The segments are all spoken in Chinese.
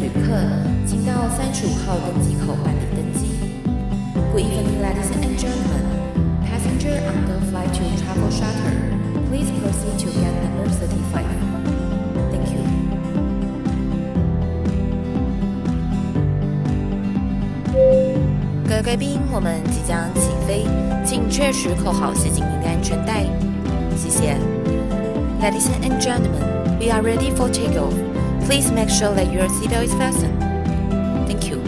旅客，请到35号登机口办理登机。Good evening, ladies and gentlemen. Passenger on the flight to Travel Charter, please proceed to gate number 35. Thank you. 各位贵宾，我们即将起飞，请确实扣好系紧您的安全带。谢谢。Ladies and gentlemen, we are ready for takeoff. Please make sure that your seatbelt is fastened. Thank you.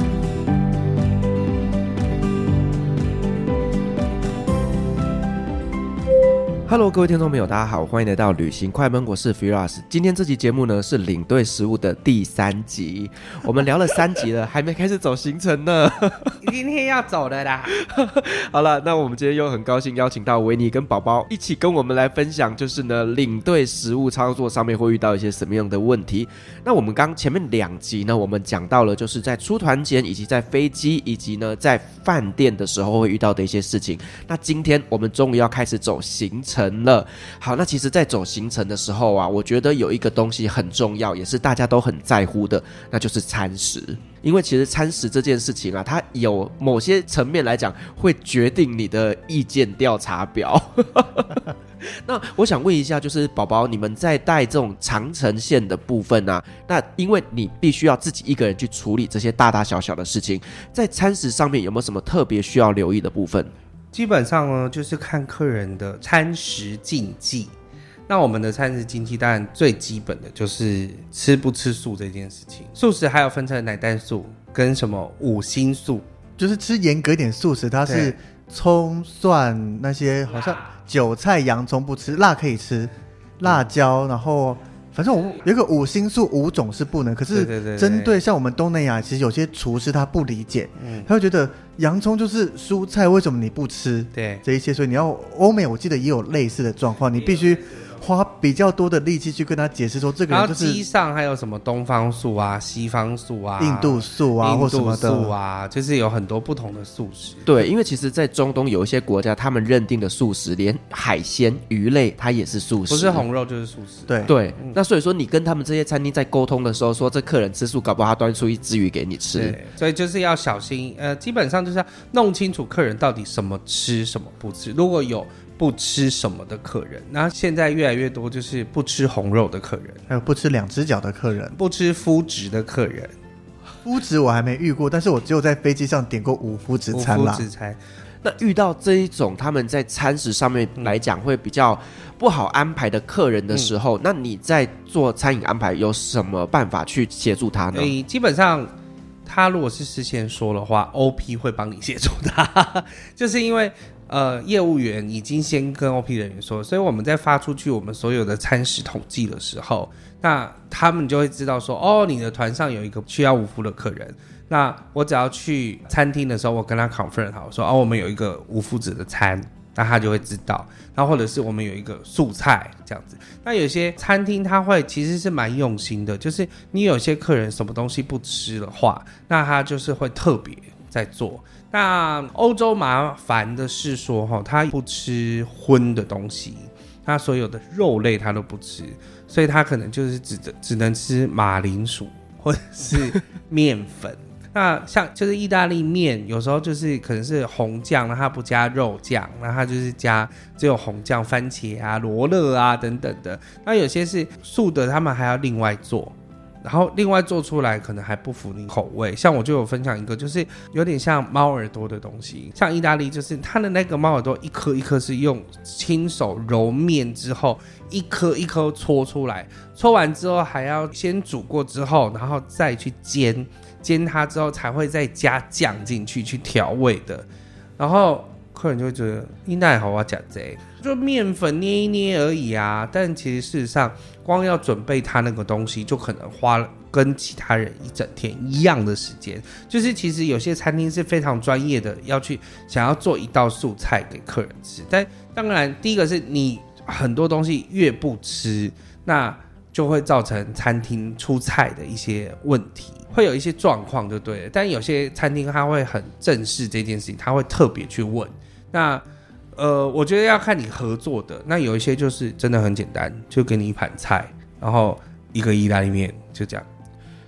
Hello， 各位听众朋友，大家好，欢迎来到旅行快门，我是 Firas。今天这期节目呢是领队食物的第3集，我们聊了3集了，还没开始走行程呢。 今天要走了啦。 好了，那我们今天又很高兴邀请到维尼跟宝宝一起跟我们来分享，就是呢领队食物操作上面会遇到一些什么样的问题。那我们刚前面2集呢，我们讲到了就是在出团前，以及在飞机，以及呢在饭店的时候会遇到的一些事情。那今天我们终于要开始走行程了。好，那其实在走行程的时候啊，我觉得有一个东西很重要，也是大家都很在乎的，那就是餐食。因为其实餐食这件事情啊，它有某些层面来讲会决定你的意见调查表。那我想问一下，就是宝宝，你们在带这种长程线的部分啊，那因为你必须要自己一个人去处理这些大大小小的事情，在餐食上面有没有什么特别需要留意的部分？ 基本上呢，就是看客人的餐食禁忌。那我们的餐食禁忌当然最基本的就是吃不吃素这件事情。素食还有分成奶蛋素跟什么5星素， 就是吃严格一点素食，它是葱蒜那些，好像韭菜洋葱不吃，辣可以吃，辣椒，然后反正我们有一个5星素5种是不能，可是针对像我们东南亚，其实有些厨师他不理解，他会觉得洋葱就是蔬菜，为什么你不吃？对，这一些，所以你要欧美，我记得也有类似的状况，你必须花比较多的力气去跟他解释说这个人就是。 然后机上还有什么东方素啊、西方素啊、 印度素啊或什么的，印度素啊，就是有很多不同的素食。 对，因为其实在中东有一些国家，他们认定的素食，连海鲜、鱼类它也是素食， 不是红肉就是素食。 对，那所以说你跟他们这些餐厅在沟通的时候，说这客人吃素，搞不好他端出一只鱼给你吃。 对，所以就是要小心，基本上就是要弄清楚客人到底什么吃什么不吃。如果有不吃什么的客人，那现在越来越多就是不吃红肉的客人， 还有不吃2只脚的客人， 不吃麸质的客人。 麸质我还没遇过，但是我只有在飞机上点过无麸质餐啦。 无麸质餐。 那遇到这一种他们在餐食上面来讲会比较不好安排的客人的时候，那你在做餐饮安排有什么办法去协助他呢？ 基本上他如果是事先说的话 ，OP 会帮你协助他，就是因为业务员已经先跟 OP 人员说，所以我们在发出去我们所有的餐食统计的时候，那他们就会知道说，哦，你的团上有一个需要无麸的客人，那我只要去餐厅的时候，我跟他 confirm 好说，哦，我们有一个无麸质的餐，那他就会知道。然后或者是我们有一个素菜这样子。那有些餐厅他会其实是蛮用心的，就是你有些客人什么东西不吃的话，那他就是会特别在做。那欧洲麻烦的是说，他不吃荤的东西，他所有的肉类他都不吃，所以他可能就是只能吃马铃薯或者是面粉。那像就是意大利面，有时候就是可能是红酱，那它不加肉酱，那它就是只有红酱、番茄啊、罗勒啊等等的。那有些是素的，他们还要另外做。然后另外做出来可能还不符你口味，像我就有分享一个，就是有点像猫耳朵的东西，像意大利就是它的那个猫耳朵一颗一颗是用亲手揉面之后一颗一颗搓出来，搓完之后还要先煮过之后，然后再去煎它之后才会再加酱进去调味的，然后客人就会觉得你哪好我吃这就面粉捏一捏而已啊，但其实事实上光要准备它那个东西就可能花了跟其他人一整天一样的时间。就是其实有些餐厅是非常专业的，要去想要做一道素菜给客人吃，但当然第一个是你很多东西越不吃，那就会造成餐厅出菜的一些问题，会有一些状况就对了。但有些餐厅他会很正视这件事情，他会特别去问。那我觉得要看你合作的，那有一些就是真的很简单，就给你一盘菜，然后一个意大利面，就这样。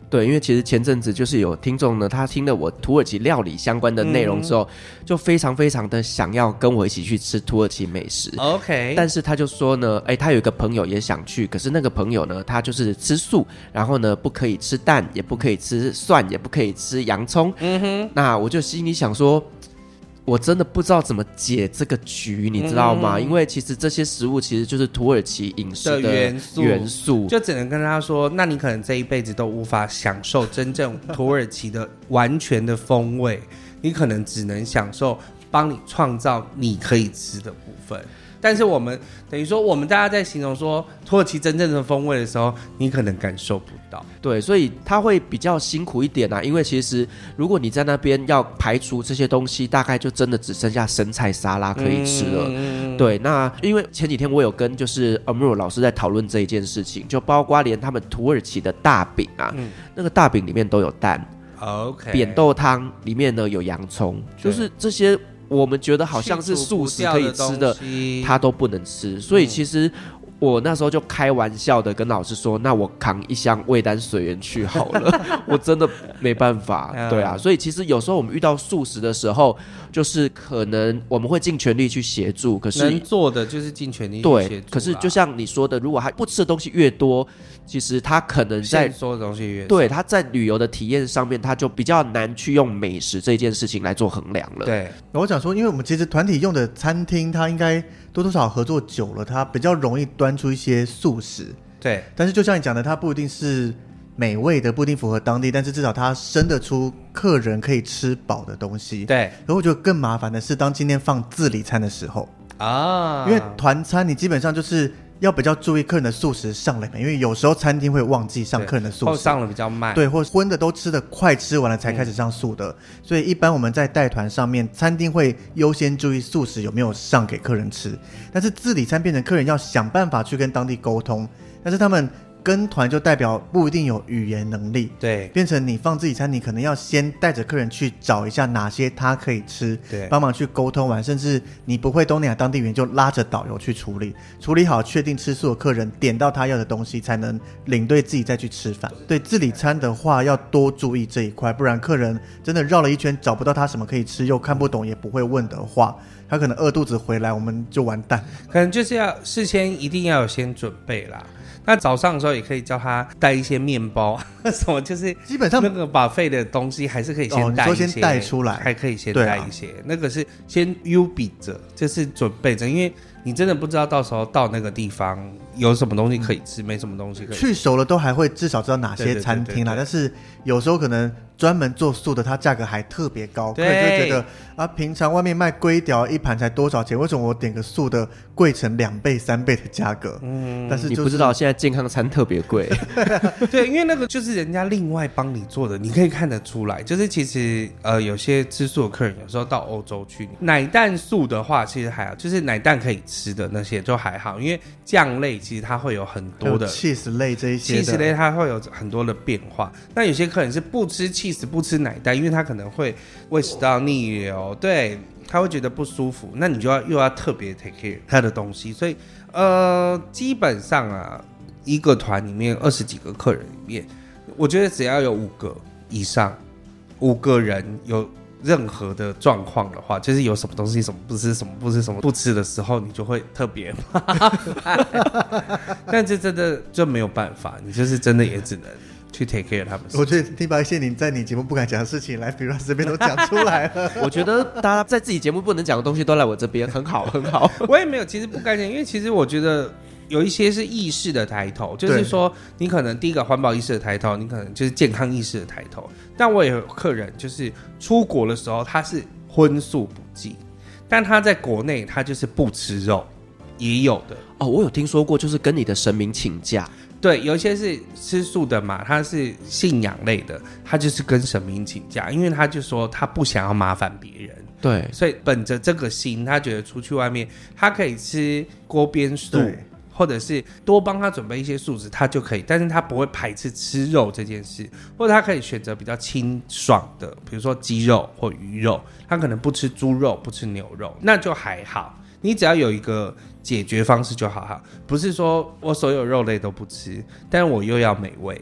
对，因为其实前阵子就是有听众呢，他听了我土耳其料理相关的内容之后，就非常非常的想要跟我一起去吃土耳其美食。 OK， 但是他就说呢，他有一个朋友也想去，可是那个朋友呢，他就是吃素，然后呢不可以吃蛋，也不可以吃蒜，也不可以吃洋葱。那我就心里想说，我真的不知道怎么解这个局，你知道吗？因为其实这些食物其实就是土耳其饮食的元素， 就只能跟他说，那你可能这一辈子都无法享受真正土耳其的完全的风味，你可能只能享受帮你创造你可以吃的部分。但是我们等于说，我们大家在形容说土耳其真正的风味的时候，你可能感受不到。 对，所以它会比较辛苦一点啊。因为其实如果你在那边要排除这些东西，大概就真的只剩下生菜沙拉可以吃了。对，那因为前几天我有跟就是Amuro老师在讨论这一件事情，就包括连他们土耳其的大饼啊，那个大饼里面都有蛋。 OK， 扁豆汤里面呢有洋葱，就是这些。我们觉得好像是素食可以吃的，他都不能吃，所以其实我那时候就开玩笑的跟老师说，那我扛一箱味丹水源去好了。我真的没办法。对啊，所以其实有时候我们遇到素食的时候，就是可能我们会尽全力去协助，可是能做的就是尽全力去协助。 对，可是就像你说的，如果他不吃的东西越多，其实他可能在说的东西越少， 对，他在旅游的体验上面，他就比较难去用美食这件事情来做衡量了。 对， 我想说，因为我们其实团体用的餐厅，它应该多多少少合作久了，它比较容易端出一些素食。 对， 但是就像你讲的，它不一定是美味的，不一定符合当地，但是至少它生得出客人可以吃饱的东西。 对， 然后我觉得更麻烦的是，当今天放自理餐的时候啊， 因为团餐你基本上就是要比较注意客人的素食上来，因为有时候餐厅会忘记上客人的素食， 或上了比较慢， 对，或荤的都吃的快吃完了才开始上素的，所以一般我们在带团上面，餐厅会优先注意素食有没有上给客人吃，但是自理餐变成客人要想办法去跟当地沟通，但是他们跟团就代表不一定有语言能力， 对， 变成你放自己餐，你可能要先带着客人去找一下哪些他可以吃， 对， 帮忙去沟通完，甚至你不会东南亚当地语言就拉着导游去处理好，确定吃素的客人点到他要的东西，才能领队自己再去吃饭。对，自理餐的话要多注意这一块，不然客人真的绕了一圈找不到他什么可以吃，又看不懂也不会问的话，他可能饿肚子回来我们就完蛋。 可能就是要事先一定要有先准备啦。那早上的时候也可以叫他带一些面包什么，就是基本上那个buffet的东西还是可以先带一些， 你说先带出来， 还可以先带一些，那个是先预备着，就是准备着，因为你真的不知道到时候到那个地方有什么东西可以吃，没什么东西可以吃。 去熟了都还会至少知道哪些餐厅啦，但是有时候可能专门做素的，它价格还特别高，客人就会觉得啊，平常外面卖龟条一盘才多少钱，为什么我点个素的贵成2倍3倍的价格？但是、 你不知道现在健康餐特别贵。 对，因为那个就是人家另外帮你做的，你可以看得出来。就是其实有些吃素的客人有时候到欧洲去，奶蛋素的话其实还好，就是奶蛋可以吃的那些就还好，因为酱类其实它会有很多的 cheese 类这一些的 cheese 类，它会有很多的变化。那有些客人是不吃 cheese 不吃奶蛋，因为他可能会胃食道逆流，对，他会觉得不舒服，那你就又要特别 take care 他的东西。所以基本上啊，一个团里面20几个客人里面，我觉得只要有5个以上，5个人有任何的状况的话，就是有什么东西什么不吃什么不吃什么不吃的时候，你就会特别麻烦。但这真的就没有办法，你就是真的也只能去 take care 他们。 我觉得听白线你在你节目不敢讲的事情，来比如这边都讲出来了。 我觉得大家在自己节目不能讲的东西都来我这边，很好很好。 我也没有，其实不敢讲，因为其实我觉得有一些是意识的抬头，就是说你可能第一个环保意识的抬头，你可能就是健康意识的抬头。但我也有客人就是出国的时候他是荤素不忌，但他在国内他就是不吃肉，也有的。 哦，我有听说过，就是跟你的神明请假。 对，有一些是吃素的嘛，他是信仰类的，他就是跟神明请假，因为他就说他不想要麻烦别人。 对， 所以本着这个心，他觉得出去外面他可以吃锅边素，或者是多帮他准备一些素食，他就可以，但是他不会排斥吃肉这件事，或者他可以选择比较清爽的，比如说鸡肉或鱼肉，他可能不吃猪肉不吃牛肉，那就还好，你只要有一个解决方式就好，不是说我所有肉类都不吃，但我又要美味，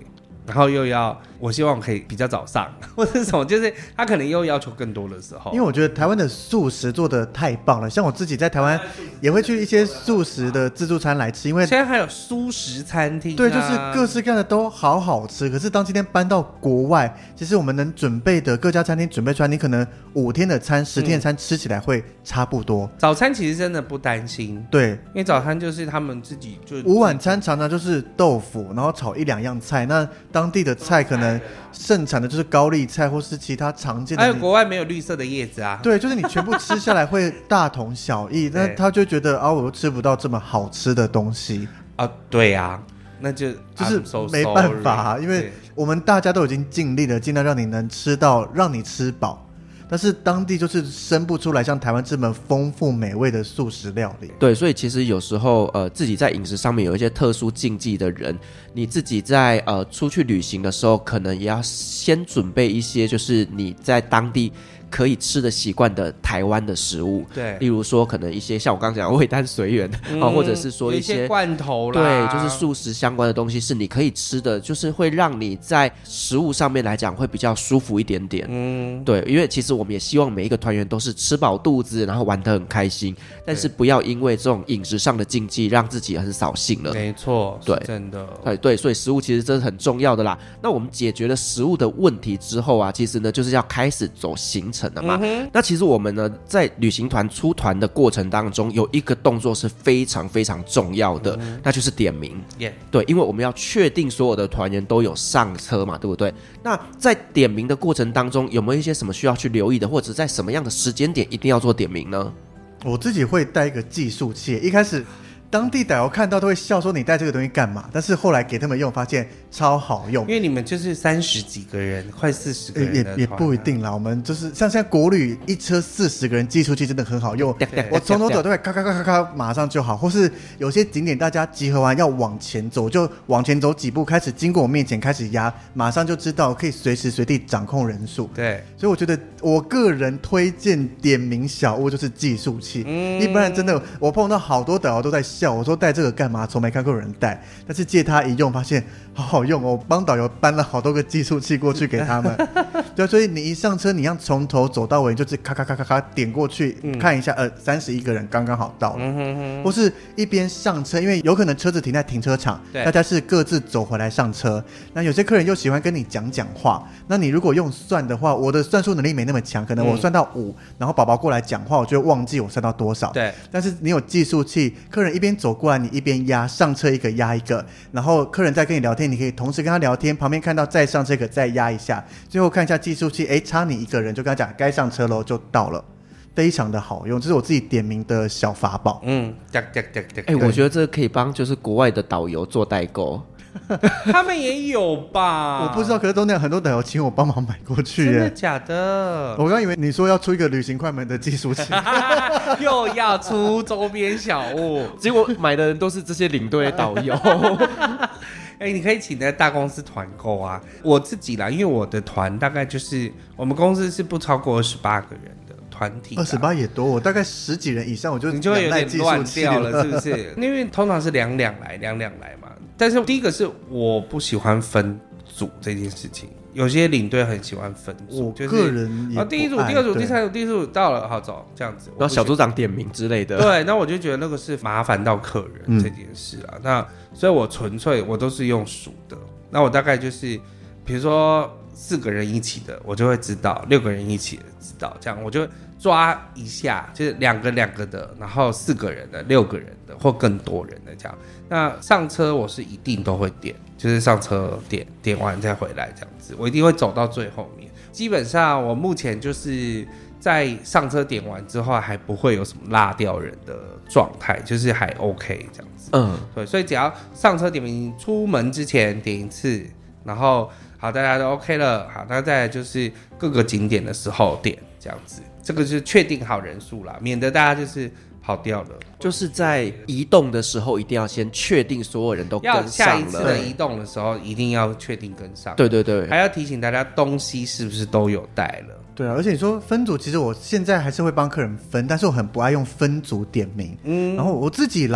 然后又要我希望可以比较早上，或者什么，就是他可能又要求更多的时候。 因为我觉得台湾的素食做的太棒了，像我自己在台湾也会去一些素食的自助餐来吃，因为现在还有素食餐厅、啊， 对，就是各式各样的都好好吃。可是当今天搬到国外，其实我们能准备的各家餐厅准备出来，你可能5天的餐、10天的餐吃起来会差不多。 早餐其实真的不担心， 对， 因为早餐就是他们自己就午晚餐常常就是豆腐，然后炒1-2样菜。那当地的菜可能盛产的就是高丽菜或是其他常见的， 还有国外没有绿色的叶子啊。 对，就是你全部吃下来会大同小异，那他就觉得啊，我又吃不到这么好吃的东西啊。对啊，那就是没办法啊，因为我们大家都已经尽力了，尽量让你能吃到，让你吃饱。但是当地就是生不出来像台湾这么丰富美味的素食料理。 对，所以其实有时候自己在饮食上面有一些特殊禁忌的人，你自己在出去旅行的时候，可能也要先准备一些就是你在当地可以吃的习惯的台湾的食物， 对， 例如说可能一些像我刚刚讲的味丹随缘或者是说一些罐头啦， 对，就是素食相关的东西是你可以吃的，就是会让你在食物上面来讲会比较舒服一点点。对，因为其实我们也希望每一个团员都是吃饱肚子，然后玩得很开心，但是不要因为这种饮食上的禁忌让自己很扫兴了。 没错，对，真的， 对，所以食物其实真的很重要的啦。那我们解决了食物的问题之后啊，其实呢就是要开始走行程了嘛。那其实我们呢在旅行团出团的过程当中，有一个动作是非常非常重要的，那就是点名。对，因为我们要确定所有的团员都有上车嘛，对不对？那在点名的过程当中，有没有一些什么需要去留意的，或者在什么样的时间点一定要做点名呢？ 我自己会带一个计数器，一开始当地导游看到都会笑说你带这个东西干嘛，但是后来给他们用发现超好用。 因为你们就是30几个人，快40个人的团， 也不一定啦，我们就是像现在国旅一车40个人，计数器真的很好用，我从头走都会咔咔咔咔咔马上就好。或是有些景点大家集合完要往前走，就往前走几步，开始经过我面前开始压，马上就知道可以随时随地掌控人数。 对， 所以我觉得我个人推荐点名小物就是计数器。一般人真的我碰到好多导游都在笑我说带这个干嘛，从没看过有人带，但是借他一用发现好好用哦，帮导游搬了好多个计数器过去给他们。对，所以你一上车你要从头走到尾，就是咔咔咔咔咔点过去，看一下31个人刚刚好到了。或是一边上车，因为有可能车子停在停车场，大家是各自走回来上车，那有些客人又喜欢跟你讲话，那你如果用算的话，我的算术能力没那么强，可能我算到5，然后宝宝过来讲话，我就会忘记我算到多少。 对， 但是你有计数器，客人一边走过来你一边压，上车一个压一个，然后客人在跟你聊天，你可以同时跟他聊天，旁边看到再上这个再压一下，最后看一下计数器，差你1个人就跟他讲该上车咯，就到了，非常的好用，这是我自己点名的小法宝。 我觉得这个可以帮就是国外的导游做代购。 他们也有吧？ 我不知道，可是都那样，很多导游请我帮忙买过去耶。 真的假的？ 我刚以为你说要出一个旅行快门的计数器， 又要出周边小物， 结果买的人都是这些领队导游。 你可以请在大公司团购啊。我自己啦，因为我的团大概就是我们公司是不超过28个人的团体 ，28也多，我大概10几人以上， 你就会有点乱掉了，是不是？因为通常是两两来嘛。但是第一个是我不喜欢分组这件事情，有些领队很喜欢分组， 我个人也第一组、第二组、第三组、第四组到了，好走这样子， 然后小组长点名之类的。 对，那我就觉得那个是麻烦到客人这件事啊。那所以我纯粹我都是用数的。那我大概就是比如说4个人一起的，我就会知道；6个人一起的知道，这样我就抓一下，就是2个的，然后4个人的、6个人的或更多人的这样。那上车我是一定都会点，就是上车点完再回来这样子，我一定会走到最后面。基本上我目前就是在上车点完之后还不会有什么落掉人的状态，就是还 OK 这样子。对，所以只要上车点名，出门之前点一次，然后好大家都 OK 了，好，那再来就是各个景点的时候点这样子，这个是确定好人数啦，免得大家就是跑掉了。 就是在移动的时候一定要先确定所有人都跟上了， 要下一次的移动的时候一定要确定跟上。 对对对， 还要提醒大家东西是不是都有带了。 对啊，而且你说分组，其实我现在还是会帮客人分，但是我很不爱用分组点名。然后我自己啦，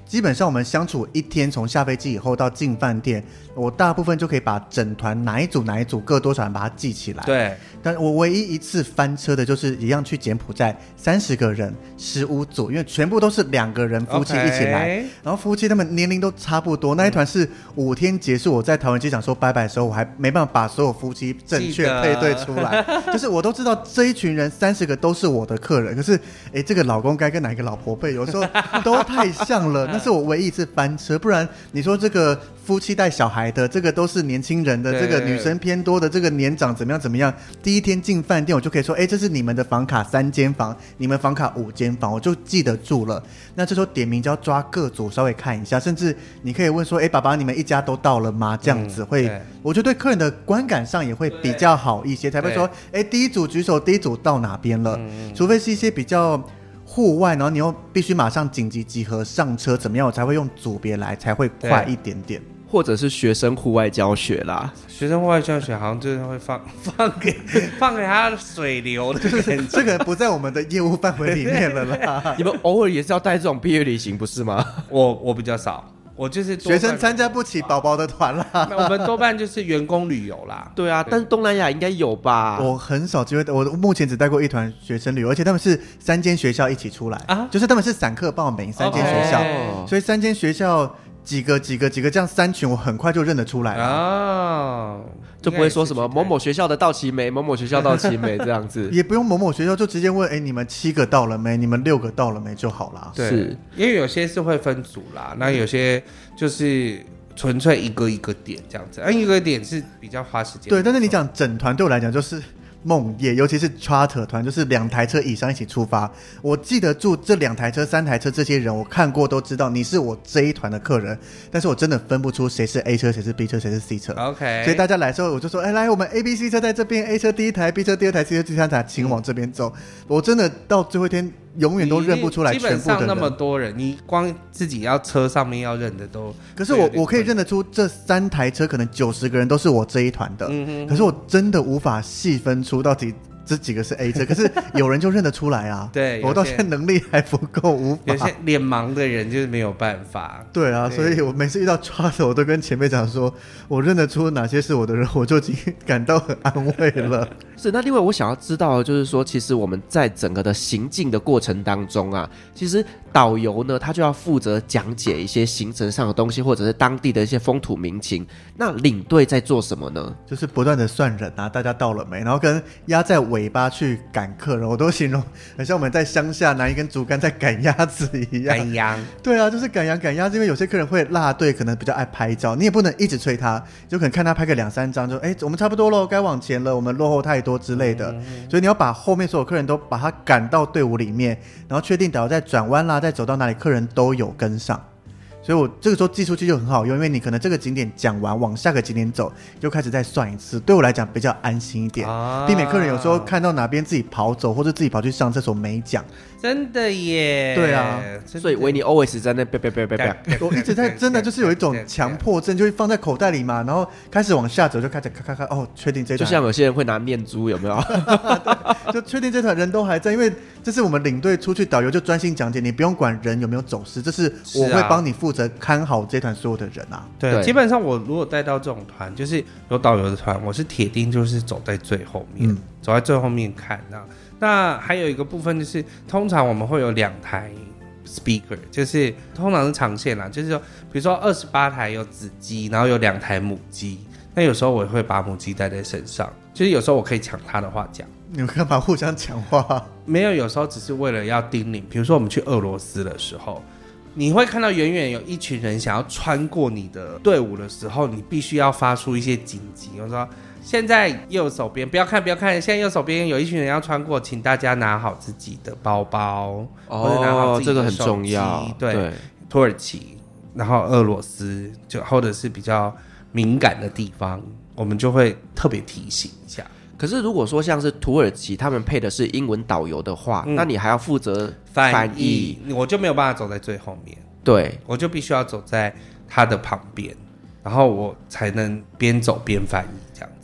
基本上我们相处一天，从下飞机以后到进饭店，我大部分就可以把整团哪一组各多少人把它记起来。 对， 但我唯一一次翻车的就是一样去柬埔寨，30个人15组，因为全部都是2个人夫妻一起来，然后夫妻他们年龄都差不多。那一团是5天结束，我在桃园机场说拜拜的时候，我还没办法把所有夫妻正确配对出来，就是我都知道这一群人30个都是我的客人，可是这个老公该跟哪一个老婆配，有时候都太像了，那是我唯一一次翻车。不然你说这个夫妻带小孩的，这个都是年轻人的，这个女生偏多的，这个年长怎么样，第一天进饭店我就可以说这是你们的房卡3间房，你们房卡5间房，我就记得住了。那这时候点名就要抓各组稍微看一下，甚至你可以问说爸爸你们一家都到了吗，这样子会我觉得对客人的观感上也会比较好一些，才会说第一组举手，第一组到哪边了，除非是一些比较户外，然后你又必须马上紧急集合上车怎么样，我才会用组别来，才会快一点点。 或者是学生户外教学啦， 学生户外教学好像就是会放给他水流的感觉， 这个不在我们的业务范围里面了啦。 你们偶尔也是要带这种毕业旅行不是吗？ 我比较少，我就是学生参加不起宝宝的团啦。 我们多半就是员工旅游啦。 对啊，但是东南亚应该有吧？ 我很少机会，我目前只带过一团学生旅游，而且他们是3间学校一起出来就是他们是散客报名3间学校，所以3间学校几个这样3群，我很快就认得出来了就不会说什么某某学校的到期没，某某学校到期没这样子， 也不用某某学校，就直接问你们7个到了没，你们6个到了没就好啦。 对，因为有些是会分组啦，那有些就是纯粹一个一个点这样子，一个点是比较花时间。 对，但是你讲整团对我来讲就是梦夜，尤其是 charter 团，就是2台车以上一起出发。我记得住这2台车、3台车这些人，我看过都知道你是我这一团的客人，但是我真的分不出谁是 A 车、谁是 B 车、谁是 C 车。 OK， 所以大家来的时候，我就说，来，我们 A、B、C 车在这边 ，A 车第1台 ，B 车第2台 ，C 车第3台，请往这边走。我真的到最后一天永远都认不出来全部的人。 基本上那么多人，你光自己要车上面要认的都…… 可是我可以认得出这3台车可能90个人都是我这一团的，可是我真的无法细分出到底这几个是 A 车，可是有人就认得出来啊。 对， 我到现在能力还不够，无法。 有些脸盲的人就是没有办法。 对啊，所以我每次遇到 charter， 我都跟前辈讲说，我认得出哪些是我的人，我就已经感到很安慰了。 是，那另外我想要知道的就是说，其实我们在整个的行进的过程当中啊，其实导游呢，他就要负责讲解一些行程上的东西，或者是当地的一些风土民情。那领队在做什么呢？ 就是不断的算人啊，大家到了没，然后跟压在尾巴去赶客人，我都形容很像我们在乡下拿一根竹竿在赶鸭子一样。 赶羊。 对啊，就是赶羊赶鸭子，因为有些客人会落队，可能比较爱拍照，你也不能一直催他，就可能看他拍个2-3张，就我们差不多咯，该往前了，我们落后太多之类的。所以你要把后面所有客人都把他赶到队伍里面，然后确定导游在转弯啦，再走到哪里客人都有跟上。所以我这个时候寄出去就很好用，因为你可能这个景点讲完往下个景点走，就开始再算一次，对我来讲比较安心一点，避免客人有时候看到哪边自己跑走，或者自己跑去上厕所没讲。 真的耶。 对啊， 所以维尼 always 在那我一直在真的就是有一种强迫症，就会放在口袋里嘛，然后开始往下走就开始咔咔咔，确定这团， 就像有些人会拿念珠，有没有？ 就确定这团人都还在，因为这是我们领队出去，导游就专心讲解，你不用管人有没有走失，这是我会帮你负责看好这团所有的人啊。 对，基本上我如果带到这种团，就是有导游的团，我是铁定就是走在最后面，走在最后面看那还有一个部分就是，通常我们会有2台 speaker， 就是通常是长线啦，就是说，比如说28台有子机，然后有2台母机。那有时候我也会把母鸡带在身上，就是有时候我可以抢他的话讲。 你们干嘛互相抢话？ 没有，有时候只是为了要叮咛。比如说我们去俄罗斯的时候，你会看到远远有一群人想要穿过你的队伍的时候，你必须要发出一些紧急。我说现在右手边不要看，现在右手边有一群人要穿过，请大家拿好自己的包包，或者拿好自己的手机。这个很重要。对，土耳其，然后俄罗斯，就或者是比较敏感的地方，我们就会特别提醒一下。 可是如果说像是土耳其他们配的是英文导游的话，那你还要负责翻译， 我就没有办法走在最后面。 对， 我就必须要走在他的旁边，然后我才能边走边翻译这样子。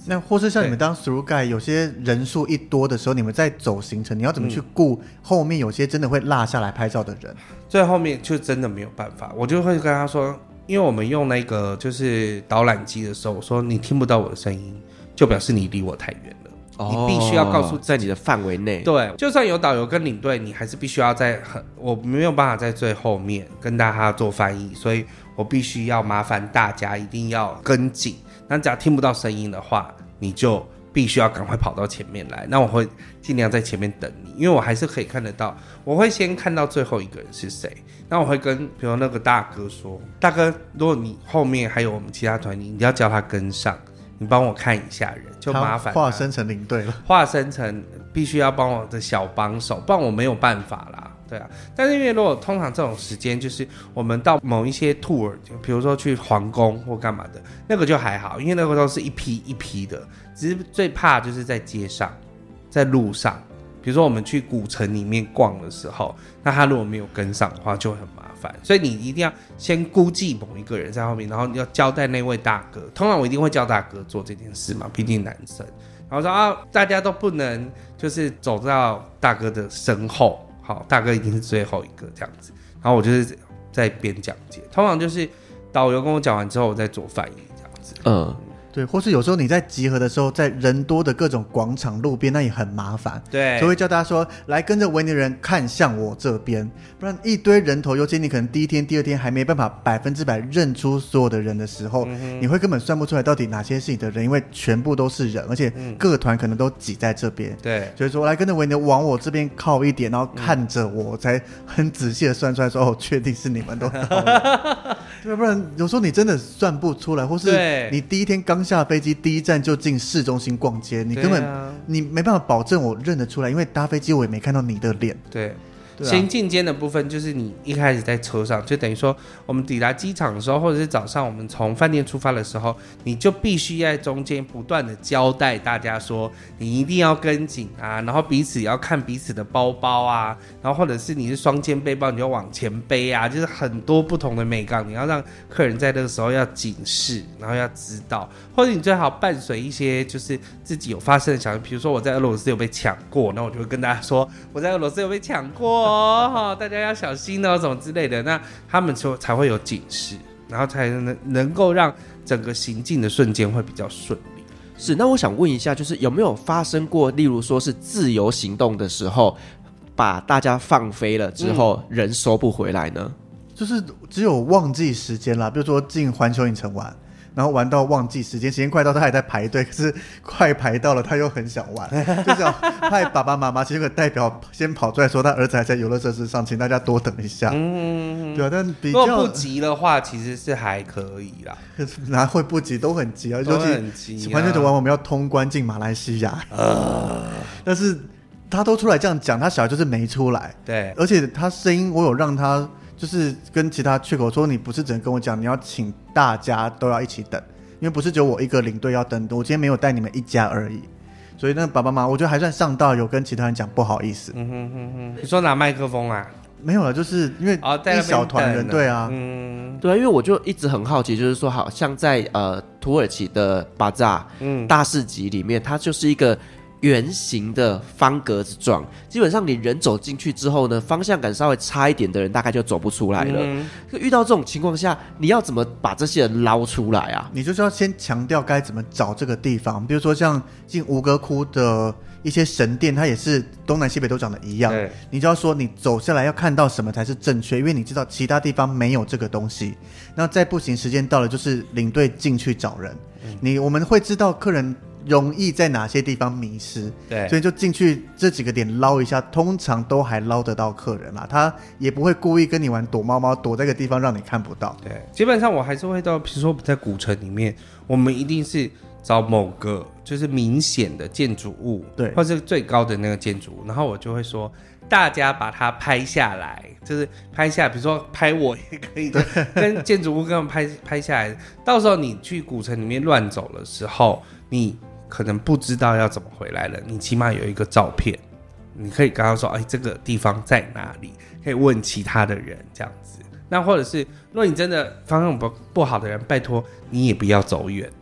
那或是像你们当 through guide， 有些人数一多的时候，你们在走行程，你要怎么去顾后面有些真的会落下来拍照的人？ 最后面就真的没有办法，我就会跟他说，因为我们用那个就是导览机的时候，我说你听不到我的声音，就表示你离我太远了。你必须要告诉在你的范围内， 对，就算有导游跟领队，你还是必须要我没有办法在最后面跟大家做翻译，所以我必须要麻烦大家一定要跟紧。那只要听不到声音的话，你就必须要赶快跑到前面来。那我会尽量在前面等你，因为我还是可以看得到，我会先看到最后一个人是谁。那我会跟比如那个大哥说，大哥，如果你后面还有我们其他团，你要叫他跟上。你帮我看一下人，就麻烦他化身成领队了， 化身成必须要帮我的小帮手，不然我没有办法啦。对啊，但是因为如果通常这种时间，就是我们到某一些 tour， 就比如说去皇宫或干嘛的，那个就还好，因为那个都是一批一批的。只是最怕就是在街上，在路上，比如说我们去古城里面逛的时候，那他如果没有跟上的话，就会很麻烦。所以你一定要先估计某一个人在后面，然后你要交代那位大哥。通常我一定会叫大哥做这件事嘛，毕竟男生。然后说啊，大家都不能就是走到大哥的身后，好，大哥一定是最后一个这样子。然后我就是在边讲解，通常就是导游跟我讲完之后，我再做翻译这样子。 对，或是有时候你在集合的时候，在人多的各种广场路边，那也很麻烦。 对， 所以会叫大家说，来跟着维尼人看向我这边，不然一堆人头，尤其你可能第一天、第二天还没办法100%认出所有的人的时候，你会根本算不出来到底哪些是你的人，因为全部都是人，而且各个团可能都挤在这边。 对， 所以说来跟着维尼往我这边靠一点，然后看着我，才很仔细的算出来说，哦，确定是你们都到了。对，不然有时候你真的算不出来，或是你第一天刚下飞机，第一站就进市中心逛街，你根本你没办法保证我认得出来，因为搭飞机我也没看到你的脸。 对。行进间的部分就是你一开始在车上，就等于说我们抵达机场的时候，或者是早上我们从饭店出发的时候，你就必须在中间不断的交代大家说，你一定要跟紧啊，然后彼此也要看彼此的包包啊，然后或者是你是双肩背包，你就往前背啊，就是很多不同的美感，你要让客人在这个时候要警示，然后要知道，或者你最好伴随一些就是自己有发生的小事，比如说我在俄罗斯有被抢过，那我就会跟大家说我在俄罗斯有被抢过。大家要小心哦，什么之类的，那他们才会有警示，然后才能够让整个行进的瞬间会比较顺利。 是，那我想问一下，就是有没有发生过，例如说是自由行动的时候，把大家放飞了之后，人收不回来呢？ 就是只有旺季时间啦，比如说进环球影城玩。然后玩到旺季时间快到，他还在排队，可是快排到了，他又很想玩，就想派爸爸妈妈其实有个代表先跑出来说，他儿子还在游乐设施上，请大家多等一下。对啊，但比较如果不急的话，其实是还可以啦。 哪会不急，都很急啊， 都很急。 环球影城玩我们要通关进马来西亚，但是他都出来这样讲，他小孩就是没出来。 对， 而且他声音我有让他。就是跟其他缺口说，你不是只能跟我讲，你要请大家都要一起等，因为不是只有我一个领队要等，我今天没有带你们一家而已。所以那个爸爸妈妈，我觉得还算上道，有跟其他人讲不好意思。 你说拿麦克风啊？ 没有了，就是因为一小团人，对啊， 对啊，因为我就一直很好奇，就是说，好像在土耳其的巴扎大市集里面，它就是一个圆形的方格子状，基本上你人走进去之后呢，方向感稍微差一点的人大概就走不出来了。遇到这种情况下，你要怎么把这些人捞出来啊？ 你就是要先强调该怎么找这个地方，比如说像进吴哥窟的一些神殿，它也是东南西北都长得一样，你就要说你走下来要看到什么才是正确，因为你知道其他地方没有这个东西。那在步行时间到了，就是领队进去找人，我们会知道客人容易在哪些地方迷失，对，所以就进去这几个点捞一下，通常都还捞得到客人啦。他也不会故意跟你玩躲猫猫，躲在个地方让你看不到。 对，基本上我还是会到，比如说在古城里面，我们一定是找某个就是明显的建筑物，对，或是最高的那个建筑物，然后我就会说，大家把它拍下来，就是拍下来，比如说拍我也可以的，跟建筑物跟拍下来。到时候你去古城里面乱走的时候，你可能不知道要怎么回来了，你起码有一个照片，你可以跟他说，哎，这个地方在哪里？可以问其他的人这样子。那或者是，如果你真的方向不好的人，拜托你也不要走远。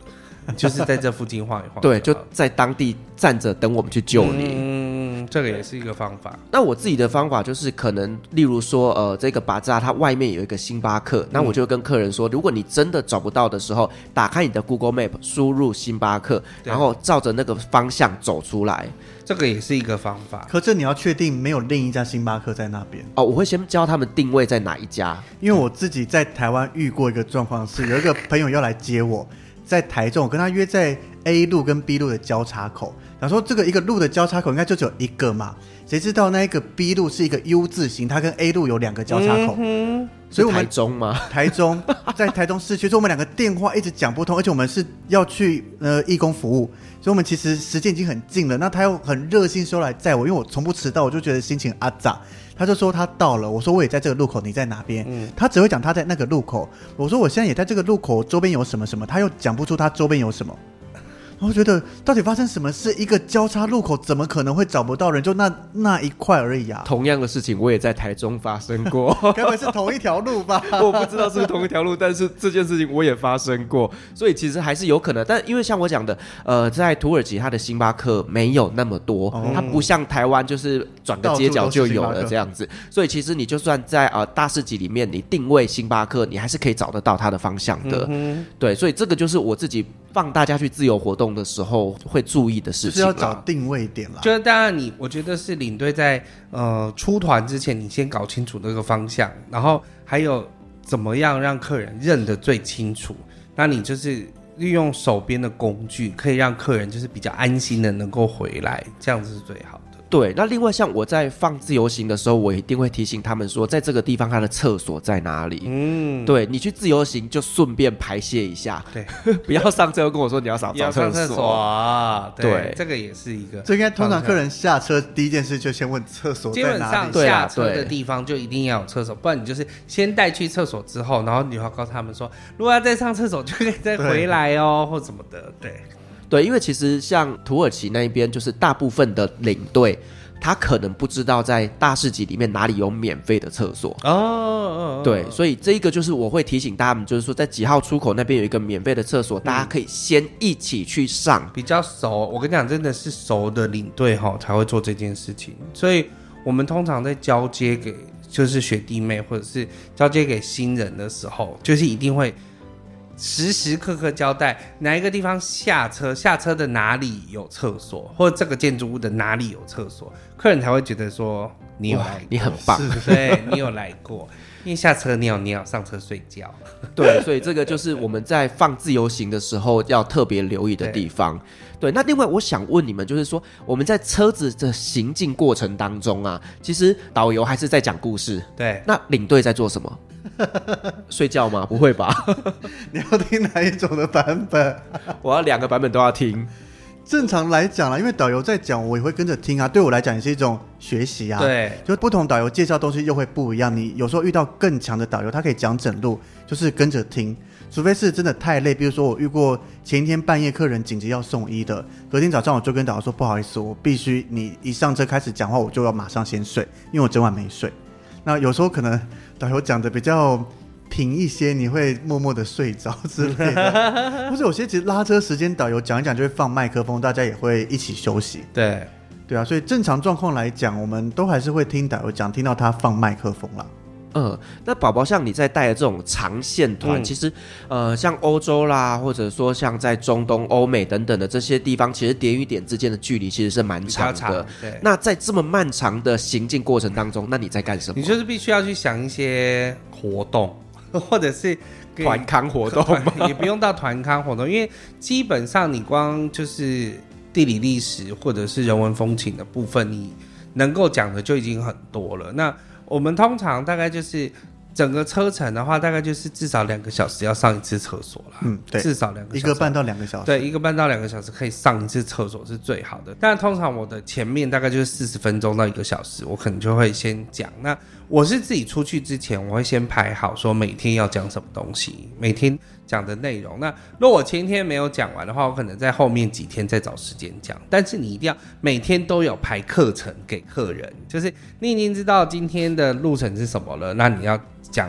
就是在这附近晃一晃。 对，就在当地站着等我们去救你。 这个也是一个方法。 那我自己的方法就是可能例如说这个巴扎它外面有一个星巴克，那我就跟客人说，如果你真的找不到的时候，打开你的 Google Map 输入星巴克，然后照着那个方向走出来， 这个也是一个方法。 可是你要确定没有另一家星巴克在那边哦。我会先教他们定位在哪一家， 因为我自己在台湾遇过一个状况是，有一个朋友要来接我，在台中，我跟他约在 A 路跟 B 路的交叉口，想说这个一个路的交叉口应该就只有一个嘛，谁知道那一个 B 路是一个 U 字形，它跟 A 路有2个交叉口，所以我们台中吗？ 台中在台中市区，所以我们2个电话一直讲不通，而且我们是要去义工服务，所以我们其实时间已经很近了。那他又很热心收来载我，因为我从不迟到，我就觉得心情阿杂。他就说他到了，我说我也在这个路口，你在哪边？他只会讲他在那个路口，我说我现在也在这个路口，周边有什么什么，他又讲不出他周边有什么。我觉得到底发生什么事？一个交叉路口怎么可能会找不到人？就那一块而已啊！ 同样的事情我也在台中发生过， 该不会是同一条路吧？ 我不知道是不是同一条路，但是这件事情我也发生过，所以其实还是有可能。但因为像我讲的，在土耳其它的星巴克没有那么多，它不像台湾就是转个街角就有了这样子，所以其实你就算在大市集里面，你定位星巴克，你还是可以找得到它的方向的。对，所以这个就是我自己放大家去自由活动的时候会注意的事情， 就是要找定位点啦。 就是当然我觉得是领队在出团之前，你先搞清楚那个方向，然后还有怎么样让客人认得最清楚。那你就是利用手边的工具，可以让客人就是比较安心的能够回来，这样子是最好的。 对，那另外像我在放自由行的时候，我一定会提醒他们说，在这个地方它的厕所在哪里。对，你去自由行就顺便排泄一下，对，不要上车跟我说你要找厕所。 对，这个也是一个。 这应该通常客人下车第一件事就先问厕所在哪里。 基本上下车的地方就一定要有厕所，不然你就是先带去厕所之后，然后你要告诉他们说，如果要再上厕所就可以再回来哦，或什么的。 对，因为其实像土耳其那一边，就是大部分的领队，他可能不知道在大市集里面哪里有免费的厕所对，所以这一个就是我会提醒他们，就是说在几号出口那边有一个免费的厕所，大家可以先一起去上。 比较熟，我跟你讲，真的是熟的领队才会做这件事情。所以我们通常在交接给就是学弟妹或者是交接给新人的时候，就是一定会时时刻刻交代哪一个地方下车的哪里有厕所，或者这个建筑物的哪里有厕所，客人才会觉得说你有来过， 你很棒， 对，你有来过。因为下车尿尿，上车睡觉。 对，所以这个就是我们在放自由行的时候要特别留意的地方。对，那另外我想问你们，就是说我们在车子的行进过程当中啊，其实导游还是在讲故事。 对， 那领队在做什么？睡觉吗？不会吧？ 你要听哪一种的版本？ 我要2个版本都要听。 正常来讲啦，因为导游在讲，我也会跟着听啊。对我来讲也是一种学习啊。 对， 就不同导游介绍东西又会不一样。你有时候遇到更强的导游，他可以讲整路，就是跟着听。除非是真的太累，比如说我遇过前一天半夜客人紧急要送医的，隔天早上我就跟导游说不好意思，我必须你一上车开始讲话，我就要马上先睡，因为我整晚没睡。那有时候可能导游讲的比较平一些，你会默默的睡着之类的，或者有些其实拉车时间导游讲一讲就会放麦克风，大家也会一起休息。 对啊，所以正常状况来讲，我们都还是会听导游讲，听到他放麦克风啦。 那宝宝像你在带的这种长线团，其实像欧洲啦，或者说像在中东、欧美等等的这些地方，其实点与点之间的距离其实是蛮长的。 对， 那在这么漫长的行进过程当中，那你在干什么？ 你就是必须要去想一些活动，或者是团康活动吗？ 也不用到团康活动，因为基本上你光就是地理历史或者是人文风情的部分，你能够讲的就已经很多了。那我们通常大概就是整个车程的话，大概就是至少2个小时要上一次厕所啦。 对， 至少2个小时，1 个半到2个小时。 对，1个半到2个小时可以上一次厕所是最好的。但通常我的前面大概就是40分钟到1个小时，我可能就会先讲。那我是自己出去之前，我会先排好说每天要讲什么东西，每天讲的内容。那如果我前天没有讲完的话，我可能在后面几天再找时间讲。但是你一定要每天都有排课程给客人，就是你已经知道今天的路程是什么了，那你要讲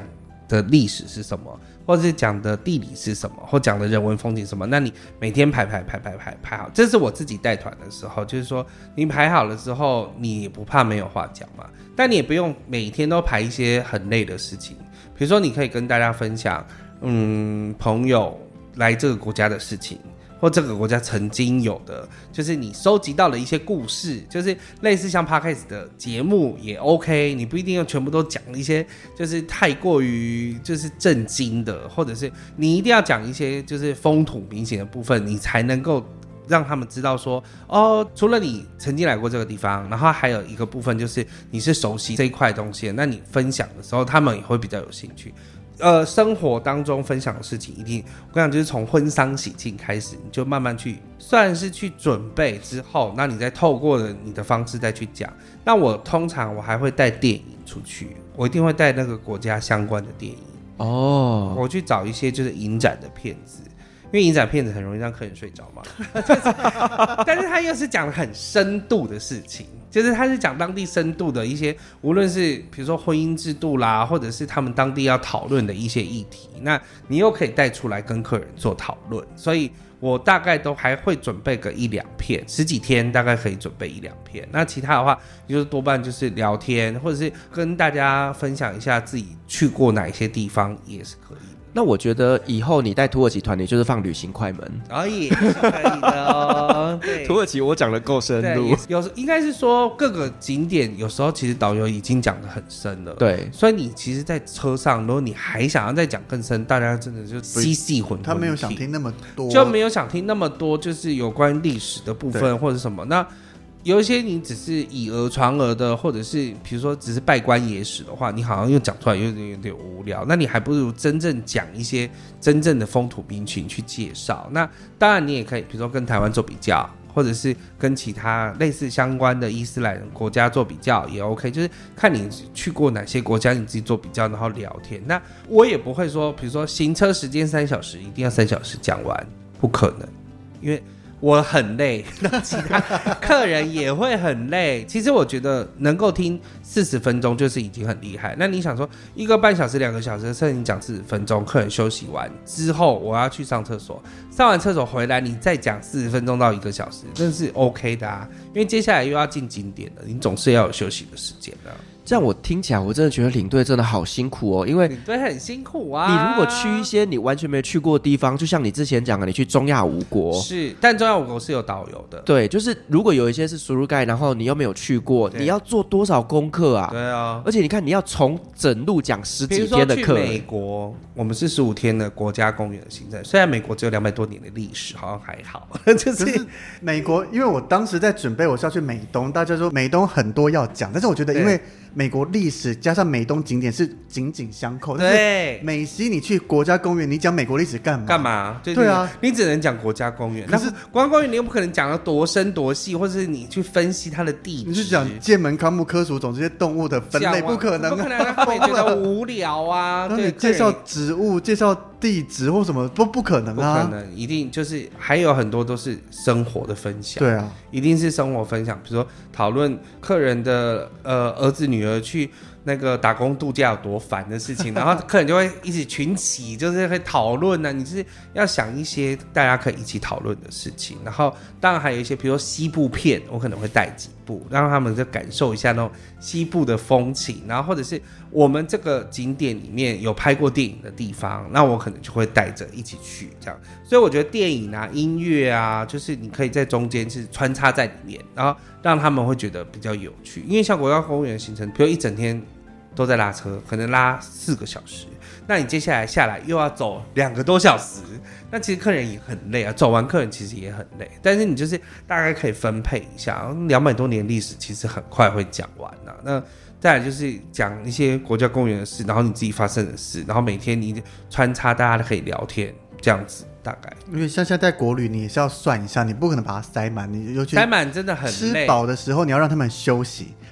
的历史是什么，或者是讲的地理是什么，或讲的人文风景什么，那你每天排好。这是我自己带团的时候，就是说你排好了之后，你也不怕没有话讲嘛，但你也不用每天都排一些很累的事情。比如说你可以跟大家分享朋友来这个国家的事情，或这个国家曾经有的，就是你收集到了一些故事，就是类似像 Podcast 的节目也 OK， 你不一定要全部都讲一些就是太过于就是震惊的，或者是你一定要讲一些就是风土民情的部分，你才能够让他们知道说，哦，除了你曾经来过这个地方，然后还有一个部分就是你是熟悉这一块东西的，那你分享的时候他们也会比较有兴趣。生活当中分享的事情，一定我跟你讲，就是从婚丧喜庆开始，你就慢慢去，算是去准备之后，那你再透过了你的方式再去讲。那我通常我还会带电影出去，我一定会带那个国家相关的电影哦，我去找一些就是影展的片子。因为影展片子很容易让客人睡着嘛但是他又是讲很深度的事情，就是他是讲当地深度的一些，无论是比如说婚姻制度啦，或者是他们当地要讨论的一些议题，那你又可以带出来跟客人做讨论。所以我大概都还会准备个1-2片，10几天大概可以准备1-2片。那其他的话就是多半就是聊天，或者是跟大家分享一下自己去过哪些地方也是可以。 那我觉得以后你带土耳其团，你就是放旅行快门， 也是可以的哦。对， 土耳其我讲的够深入， 应该是说各个景点有时候其实导游已经讲得很深了， 对， 所以你其实在车上，如果你还想要再讲更深，大家真的就嬉戏混他没有想听那么多， 就没有想听那么多，就是有关历史的部分或者什么。那有一些你只是以讹传讹的，或者是比如说只是拜官野史的话，你好像又讲出来有点无聊，那你还不如真正讲一些真正的风土民情去介绍。那当然你也可以比如说跟台湾做比较，或者是跟其他类似相关的伊斯兰国家做比较也 OK， 就是看你去过哪些国家，你自己做比较然后聊天。那我也不会说比如说行车时间3小时一定要3小时讲完，不可能，因为我很累，那其他客人也会很累。其实我觉得能够听40分钟就是已经很厉害。那你想说1个半小时2个小时，甚至你讲40分钟，客人休息完之后我要去上厕所，上完厕所回来你再讲40分钟到1个小时，真是 OK 的啊。因为接下来又要进景点了，你总是要有休息的时间的。 这样我听起来我真的觉得领队真的好辛苦哦，因为领队很辛苦啊。 你如果去一些你完全没去过的地方，就像你之前讲的，你去中亚5国是，但中亚5国是有导游的。 对，就是如果有一些是输入盖，然后你又没有去过，你要做多少功课啊？ 对啊， 而且你看你要从整路讲10几天的课。 比如说去美国，我们是15天的国家公园的行程，虽然美国只有200多年的历史，好像还好，就是美国，因为我当时在准备我是要去美东，大家说美东很多要讲，但是我觉得因为美国历史加上美东景点是紧紧相扣。 对， 美西你去国家公园，你讲美国历史干嘛？ 干嘛？ 对啊， 你只能讲国家公园。可是国家公园你又不可能讲得多深多细，或者是你去分析它的地质。 你是讲界门纲目科属种这些动物的分类，不可能， 不可能，他们也觉得无聊啊。 对，介绍植物、介绍地质或什么都不可能啊， 不可能，一定就是还有很多都是生活的分享。 对啊， 一定是生活分享，比如说讨论客人的儿子女儿去那个打工度假有多烦的事情，然后客人就会一起群起，就是会讨论啊。你是要想一些大家可以一起讨论的事情，然后当然还有一些，比如说西部片，我可能会带几部，让他们就感受一下那种西部的风情，然后或者是我们这个景点里面有拍过电影的地方，那我可能就会带着一起去这样。所以我觉得电影啊、音乐啊，就是你可以在中间是穿插在里面，然后让他们会觉得比较有趣。因为像国家公园行程，比如一整天都在拉车，可能拉4个小时，那你接下来下来又要走2个多小时，那其实客人也很累啊。走完客人其实也很累，但是你就是大概可以分配一下，200多年历史其实很快会讲完啊。那再来就是讲一些国家公园的事，然后你自己发生的事，然后每天你穿插大家可以聊天这样子。大概因为像现在在国旅，你也是要算一下，你不可能把它塞满，你尤其塞满真的很累。 吃饱的时候，你要让他们休息，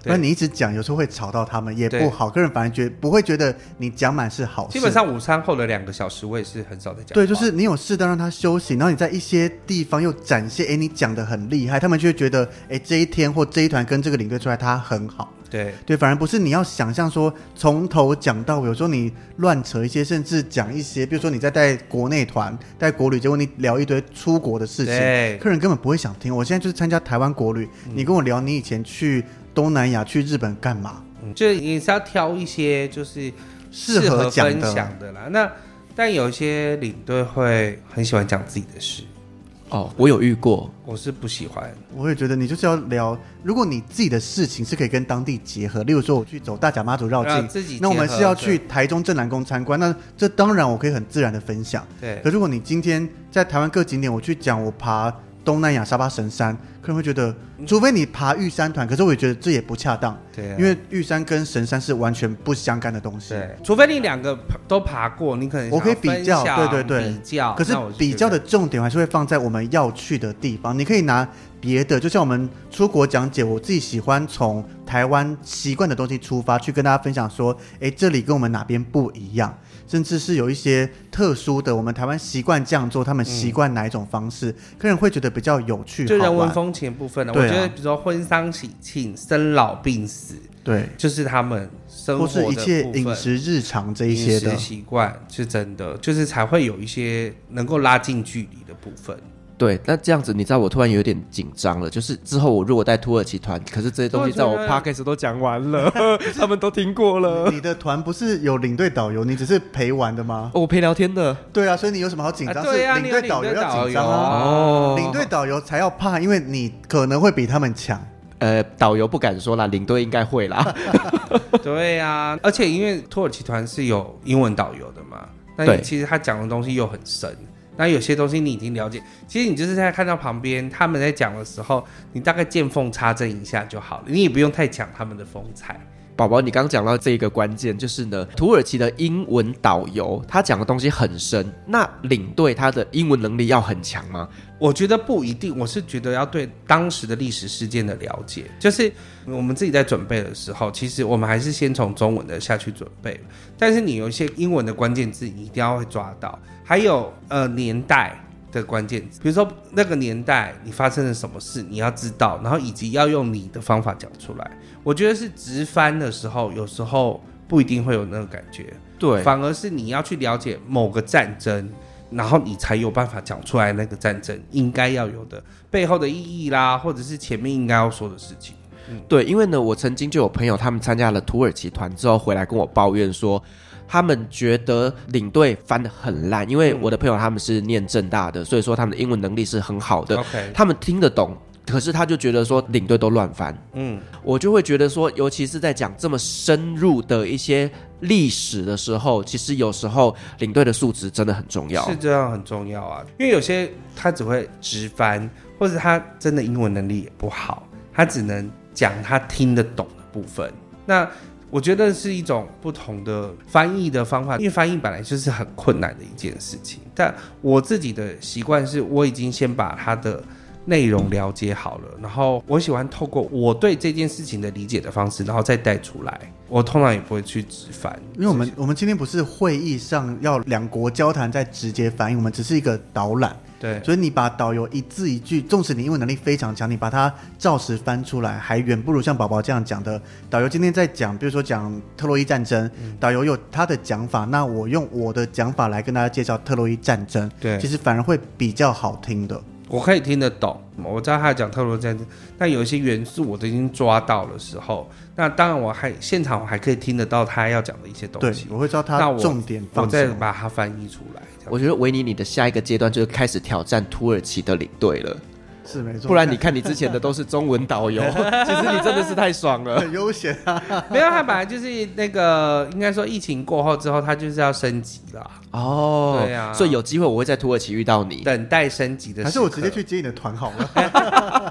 不然你一直讲，有时候会吵到他们，也不好。客人反而不会觉得你讲满是好事。 基本上午餐后的2个小时，我也是很少在讲话。 对，就是你有适当让他休息，然后你在一些地方又展现，你讲得很厉害，他们就会觉得，这一天或这一团跟这个领队出来，他很好。对，反而不是你要想象说从头讲到尾，有时候你乱扯一些，甚至讲一些，比如说你在带国内团、带国旅，结果你聊一堆出国的事情，客人根本不会想听。我现在就是参加台湾国旅，你跟我聊你以前去东南亚、去日本干嘛？ 就也是要挑一些就是适合分享的啦。但有一些领队会很喜欢讲自己的事。 我有遇过， 我是不喜欢。 我也觉得你就是要聊，如果你自己的事情是可以跟当地结合，例如说我去走大甲妈祖绕境，那我们是要去台中镇澜宫参观，那这当然我可以很自然的分享。 对。 可如果你今天在台湾各景点，我去讲我爬东南亚沙巴神山，客人会觉得，除非你爬玉山团，可是我也觉得这也不恰当。 对、 因为玉山跟神山是完全不相干的东西。 对，除非你2个都爬过，你可能我可以比较，对， 比较。 可是比较的重点还是会放在我们要去的地方。你可以拿别的，就像我们出国讲解，我自己喜欢从台湾习惯的东西出发，去跟大家分享说，这里跟我们哪边不一样。甚至是有一些特殊的，我们台湾习惯这样做，他们习惯哪一种方式，客人会觉得比较有趣， 就人文风情的部分呢。我觉得比如说婚丧喜庆、生老病死， 对， 就是他们生活的部分， 或是一切饮食日常这一些的饮食习惯，是真的，就是才会有一些能够拉近距离的部分。 对，那这样子你知道我突然有点紧张了，就是之后我如果带土耳其团，可是这些东西在我 podcast 都讲完了，他们都听过了。 你的团不是有领队导游，你只是陪玩的吗？ 我陪聊天的。 对啊，所以你有什么好紧张？ 对啊， 是领队导游要紧张啊。领队导游才要怕，因为你可能会比他们强。 导游不敢说啦，领队应该会啦。 对啊，而且因为土耳其团是有英文导游的嘛，那其实他讲的东西又很深。那有些东西你已经了解，其实你就是在看到旁边他们在讲的时候，你大概见缝插针一下就好了，你也不用太抢他们的风采。 宝宝，你刚讲到这个关键，就是呢，土耳其的英文导游他讲的东西很深，那领队他的英文能力要很强吗？ 我觉得不一定，我是觉得要对当时的历史事件的了解，就是我们自己在准备的时候，其实我们还是先从中文的下去准备，但是你有一些英文的关键字，你一定要会抓到，还有年代的关键字，比如说那个年代你发生了什么事，你要知道，然后以及要用你的方法讲出来。我觉得是直翻的时候，有时候不一定会有那个感觉， 对， 反而是你要去了解某个战争，然后你才有办法讲出来那个战争应该要有的背后的意义啦，或者是前面应该要说的事情。 对，因为呢，我曾经就有朋友他们参加了土耳其团之后回来跟我抱怨说，他们觉得领队翻得很烂，因为我的朋友他们是念政大的，所以说他们的英文能力是很好的，他们听得懂。可是他就觉得说领队都乱翻，我就会觉得说，尤其是在讲这么深入的一些历史的时候，其实有时候领队的素质真的很重要， 是这样很重要啊。因为有些他只会直翻，或者他真的英文能力也不好，他只能讲他听得懂的部分。那我觉得是一种不同的翻译的方法，因为翻译本来就是很困难的一件事情。但我自己的习惯是，我已经先把他的内容了解好了，然后我喜欢透过我对这件事情的理解的方式，然后再带出来。我通常也不会去直翻， 因为我们今天不是会议上要两国交谈再直接翻译，我们只是一个导览。 对， 所以你把导游一字一句，纵使你英文能力非常强，你把它照实翻出来，还远不如像宝宝这样讲的。导游今天在讲，比如说讲特洛伊战争，导游有他的讲法，那我用我的讲法来跟大家介绍特洛伊战争， 对， 其实反而会比较好听的。 我可以听得懂，我知道他讲特洛伊战争，但有一些元素我都已经抓到的时候，那当然现场我还可以听得到他要讲的一些东西。 对，我会知道他重点放什么， 我再把它翻译出来。 我觉得维尼，你的下一个阶段就是开始挑战土耳其的领队了。 是没错， 不然你看你之前的都是中文导游，其实你真的是太爽了， 很悠闲啊。 没有，他本来就是那个，应该说疫情过后之后，他就是要升级啦。 哦， 对啊， 所以有机会我会在土耳其遇到你， 等待升级的时刻。 还是我直接去接你的团好了。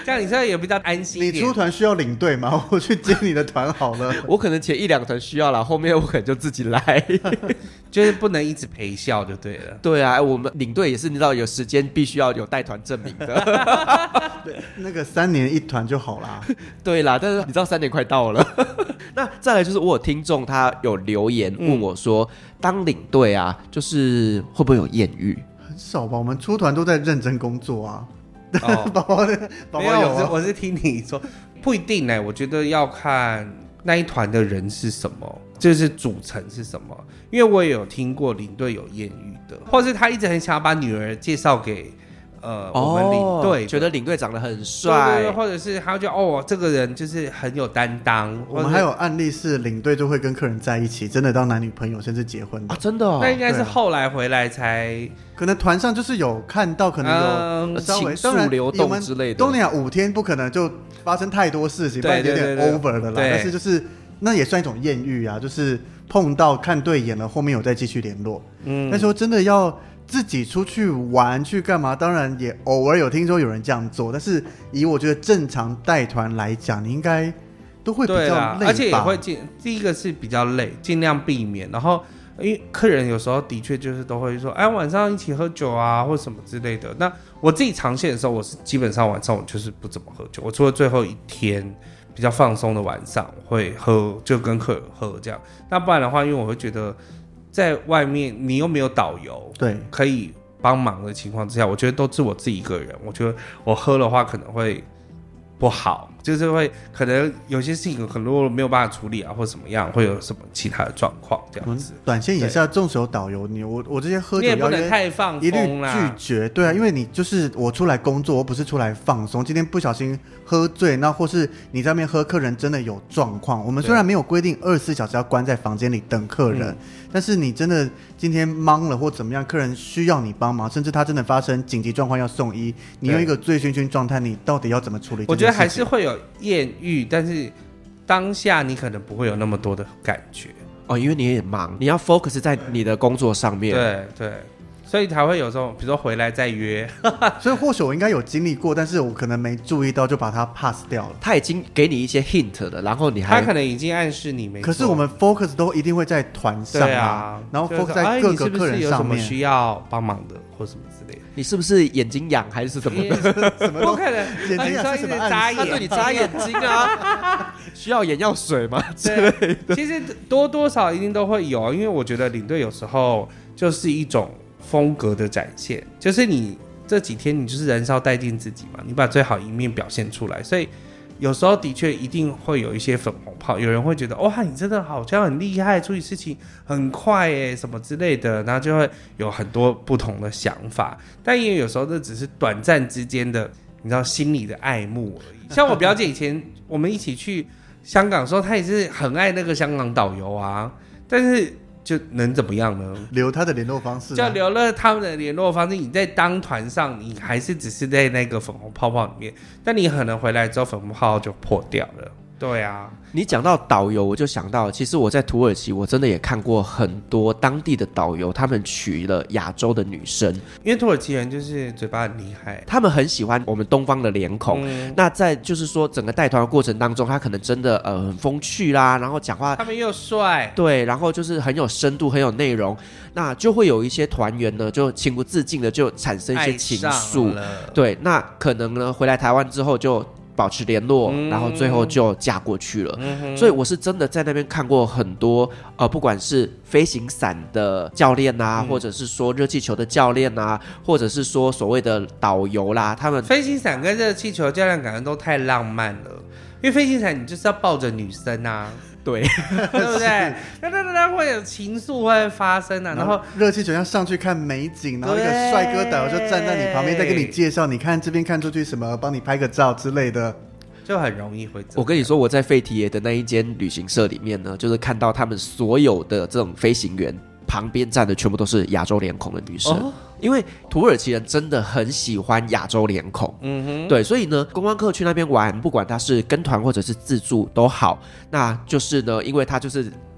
这样你现在也比较安心一点。 你出团需要领队吗？我去接你的团好了。 我可能前1-2团需要啦，后面我可能就自己来。 就是不能一直陪笑就对了。 对啊，我们领队也是你知道有时间必须要有带团证明的。 对，那个3年1团就好啦。 对啦，但是你知道3年快到了。那再来就是我有听众他有留言问我说，当领队啊，就是会不会有艳遇？ 很少吧，我们出团都在认真工作啊。 哦， 宝宝没有，我是听你说，不一定呢。我觉得要看那一团的人是什么，就是组成是什么。因为我也有听过领队有艳遇的，或是他一直很想要把女儿介绍给我们领队， 觉得领队长得很帅， 对，或者是他觉得这个人就是很有担当。 我们还有案例是领队就会跟客人在一起，真的当男女朋友甚至结婚的啊，真的哦。 那应该是后来回来才， 可能团上就是有看到，可能有稍微情愫流动之类的。 东南亚5天不可能就发生太多事情，不然有点 over 了啦。但是就是那也算一种艳遇啊，就是碰到看对眼了，后面有再继续联络。但是真的要自己出去玩去干嘛？当然也偶尔有听说有人这样做，但是以我觉得正常带团来讲，你应该都会比较累吧， 而且也会第一个是比较累，尽量避免。然后因为客人有时候的确就是都会说，晚上一起喝酒啊，或什么之类的。那我自己长线的时候，我是基本上晚上我就是不怎么喝酒，我除了最后1天比较放松的晚上我会喝，就跟客人喝这样。那不然的话，因为我会觉得在外面你又没有导游，对，可以帮忙的情况之下，我觉得都是我自己一个人。我觉得我喝的话可能会不好，就是会可能有些事情可能没有办法处理啊，或什么样，会有什么其他的状况这样子。 短线也是要纵使有导游，我这些喝酒你也不能太放一律拒绝。对啊，因为你就是我出来工作，我不是出来放松。今天不小心喝醉，那或是你在那边喝，客人真的有状况，我们虽然没有规定24小时要关在房间里等客人，但是你真的今天忙了或怎么样，客人需要你帮忙，甚至他真的发生紧急状况要送医，你用一个醉醺醺状态，你到底要怎么处理？ 我觉得还是会有艳遇，但是当下你可能不会有那么多的感觉哦，因为你也忙，你要 focus 在你的工作上面。 对对，所以才会有这种，比如说回来再约。 所以或许我应该有经历过，但是我可能没注意到，就把它 pass 掉了。 他已经给你一些 hint 了，然后你他可能已经暗示你没错。 可是我们 focus 都一定会在团上啊，然后 focus 在各个客人上面。你是不是有什么需要帮忙的，或什么之类的？ 你是不是眼睛痒还是什么？ 什么？ 不可能， 眼睛痒是什么暗示？ 他对你眨眼睛啊？需要眼药水吗？之类的。 其实多多少一定都会有，因为我觉得领队有时候就是一种风格的展现，就是你这几天你就是燃烧殆尽自己嘛，你把最好一面表现出来，所以有时候的确一定会有一些粉红泡，有人会觉得哇，你真的好像很厉害，处理事情很快耶什么之类的，然后就会有很多不同的想法，但也有时候这只是短暂之间的你知道心里的爱慕而已。像我表姐以前我们一起去香港的时候，她也是很爱那个香港导游啊，但是就能怎么样呢？ 留他的联络方式， 就留了他们的联络方式。你在当团上，你还是只是在那个粉红泡泡里面，但你可能回来之后，粉红泡泡就破掉了。对啊， 你讲到导游，我就想到，其实我在土耳其，我真的也看过很多当地的导游，他们娶了亚洲的女生， 因为土耳其人就是嘴巴很厉害， 他们很喜欢我们东方的脸孔。那在就是说整个带团的过程当中，他可能真的很风趣啦，然后讲话他们又帅， 对，然后就是很有深度，很有内容，那就会有一些团员呢，就情不自禁的就产生一些情愫，对，那可能呢回来台湾之后就保持联络，然后最后就嫁过去了。所以我是真的在那边看过很多不管是飞行伞的教练啊，或者是说热气球的教练啊，或者是说所谓的导游啦，他们飞行伞跟热气球教练感觉都太浪漫了，因为飞行伞你就是要抱着女生啊。 对， 对不对？那会有情愫会发生啊，然后热气球要上去看美景，然后一个帅哥导游就站在你旁边，再跟你介绍，你看这边看出去什么，帮你拍个照之类的， 就很容易会。 我跟你说，我在费提耶的那一间旅行社里面呢，就是看到他们所有的这种飞行员旁边站的全部都是亚洲脸孔的女生。因为土耳其人真的很喜欢亚洲脸孔，对，所以呢，观光客去那边玩，不管他是跟团或者是自助都好，那就是呢，因为他就是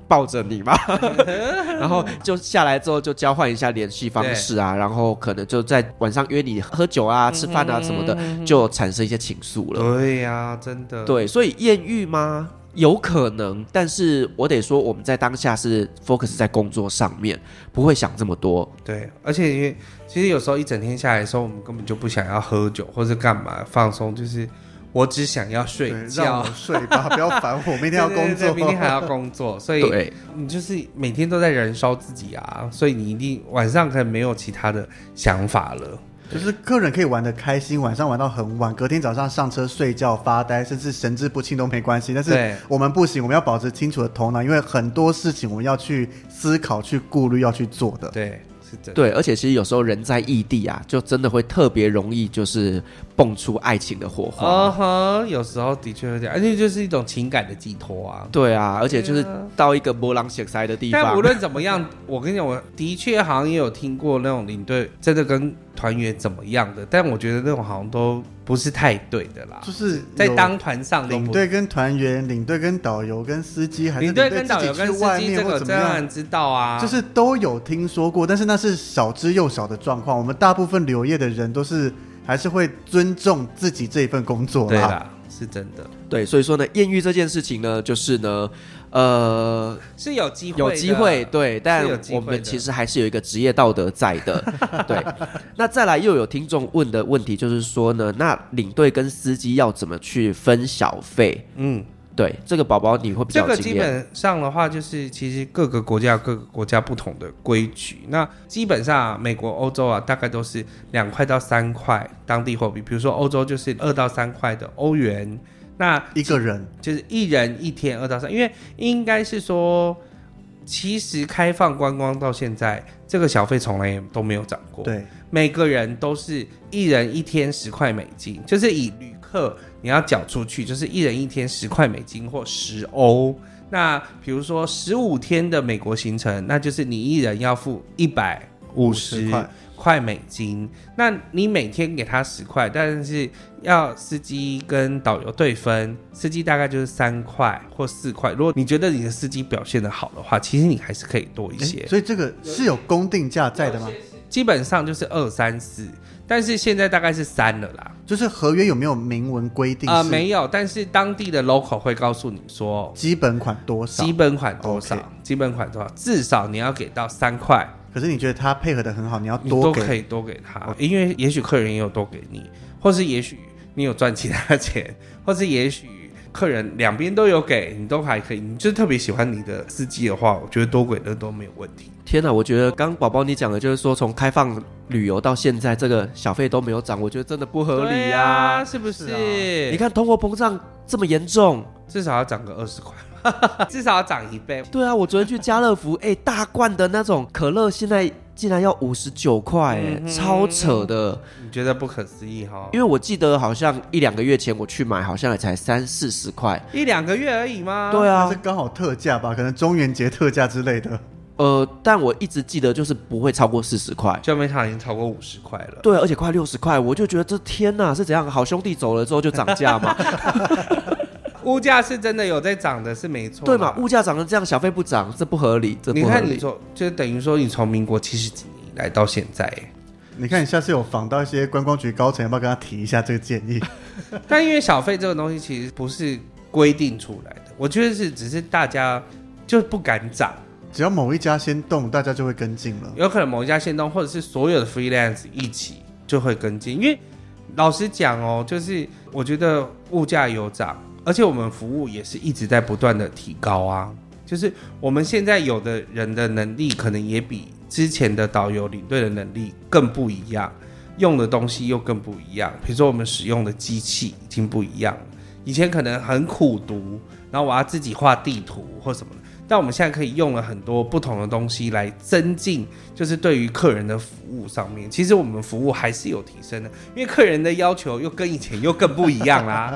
抱着你嘛，然后就下来之后就交换一下联系方式啊，然后可能就在晚上约你喝酒啊、吃饭啊什么的，就产生一些情愫了。 对呀，真的。 对，所以艳遇吗？有可能，但是我得说，我们在当下是 focus 在工作上面，不会想这么多。 对，而且因为其实有时候一整天下来的时候，我们根本就不想要喝酒或者干嘛放松，就是我只想要睡觉， 让我睡吧，不要烦我，明天要工作， 对，明天还要工作，所以你就是每天都在燃烧自己啊，所以你一定晚上可能没有其他的想法了。 就是客人可以玩得开心，晚上玩到很晚，隔天早上上车睡觉发呆，甚至神志不清都没关系。但是我们不行，我们要保持清楚的头脑，因为很多事情我们要去思考、去顾虑、要去做的。 对，是真的。 对，而且其实有时候人在异地啊，就真的会特别容易就是蹦出爱情的火花。 有时候的确会这样，而且就是一种情感的寄托啊。 对啊，而且就是到一个波浪血塞的地方。 但无论怎么样，我跟你讲，我的确好像也有听过那种领队真的跟团员怎么样的，但我觉得那种好像都不是太对的啦。 就是在当团上领队跟团员、领队跟导游跟司机，还是领队跟导游跟司机，这个当然知道啊， 就是都有听说过，但是那是少之又少的状况。我们大部分旅游业的人都是还是会尊重自己这一份工作啦。 对啦，是真的。 对，所以说呢，艳遇这件事情呢，就是呢， 是有机会， 有机会，对，但我们其实还是有一个职业道德在的。对，那再来又有听众问的问题，就是说呢，那领队跟司机要怎么去分小费？对，这个宝宝你会比较有经验。 这个基本上的话，就是其实各个国家有各个国家不同的规矩。那基本上美国、欧洲啊，大概都是2块到3块当地货币。比如说欧洲就是2到3块的欧元。那一个人就是一人一天2到3，因为应该是说，其实开放观光到现在，这个小费从来也都没有涨过。 对， 每个人都是一人一天10块美金，就是以旅客你要缴出去，就是一人一天10块美金或10欧。那比如说15天的美国行程，那就是你一人要付150块美金。那你每天给他10块，但是要司机跟导游对分，司机大概就是3块或4块。如果你觉得你的司机表现得好的话，其实你还是可以多一些。 所以这个是有公定价在的吗？ 基本上就是2、3、4，但是现在大概是3了啦。 就是合约有没有明文规定？ 没有，但是当地的 local 会告诉你说基本款多少， 基本款多少， 基本款多少，至少你要给到3块。 可是你觉得他配合的很好，你要多给， 你都可以多给他，因为也许客人也有多给你，或是也许你有赚其他钱，或是也许客人两边都有给你，都还可以。你就是特别喜欢你的司机的话，我觉得多给的都没有问题。 天哪，我觉得刚宝宝你讲的就是说，从开放旅游到现在，这个小费都没有涨，我觉得真的不合理啊， 是不是？ 你看通货膨胀这么严重， 至少要涨个20块。至少要涨1倍。 对啊，我昨天去家乐福，大罐的那种可乐现在竟然要59块，超扯的。 你觉得不可思议哈？ 因为我记得好像1-2个月前我去买，好像也才30-40块 ，1-2个月而已吗？ 对啊， 是刚好特价吧，可能中元节特价之类的。 但我一直记得就是不会超过40块， 就没想到已经超过50块了。 对，而且快60块，我就觉得这天哪，是怎样？好兄弟走了之后就涨价吗？ 物价是真的有在涨的，是没错。 对嘛？物价涨成这样，小费不涨，这不合理，这不合理。 你看，你说就等于说，你从民国70几年来到现在， 你看你下次有访到一些观光局高层，要不要跟他提一下这个建议？ 但因为小费这个东西其实不是规定出来的，我觉得只是大家就不敢涨。 只要某一家先动，大家就会跟进了。 有可能某一家先动，或者是所有的 freelance 一起就会跟进。因为老实讲哦，就是我觉得物价有涨，而且我们服务也是一直在不断的提高啊。就是我们现在有的人的能力，可能也比之前的导游领队的能力更不一样，用的东西又更不一样。比如说我们使用的机器已经不一样了，以前可能很苦读，然后我要自己画地图或什么的。但我们现在可以用了很多不同的东西来增进，就是对于客人的服务上面，其实我们服务还是有提升的，因为客人的要求又跟以前又更不一样啦。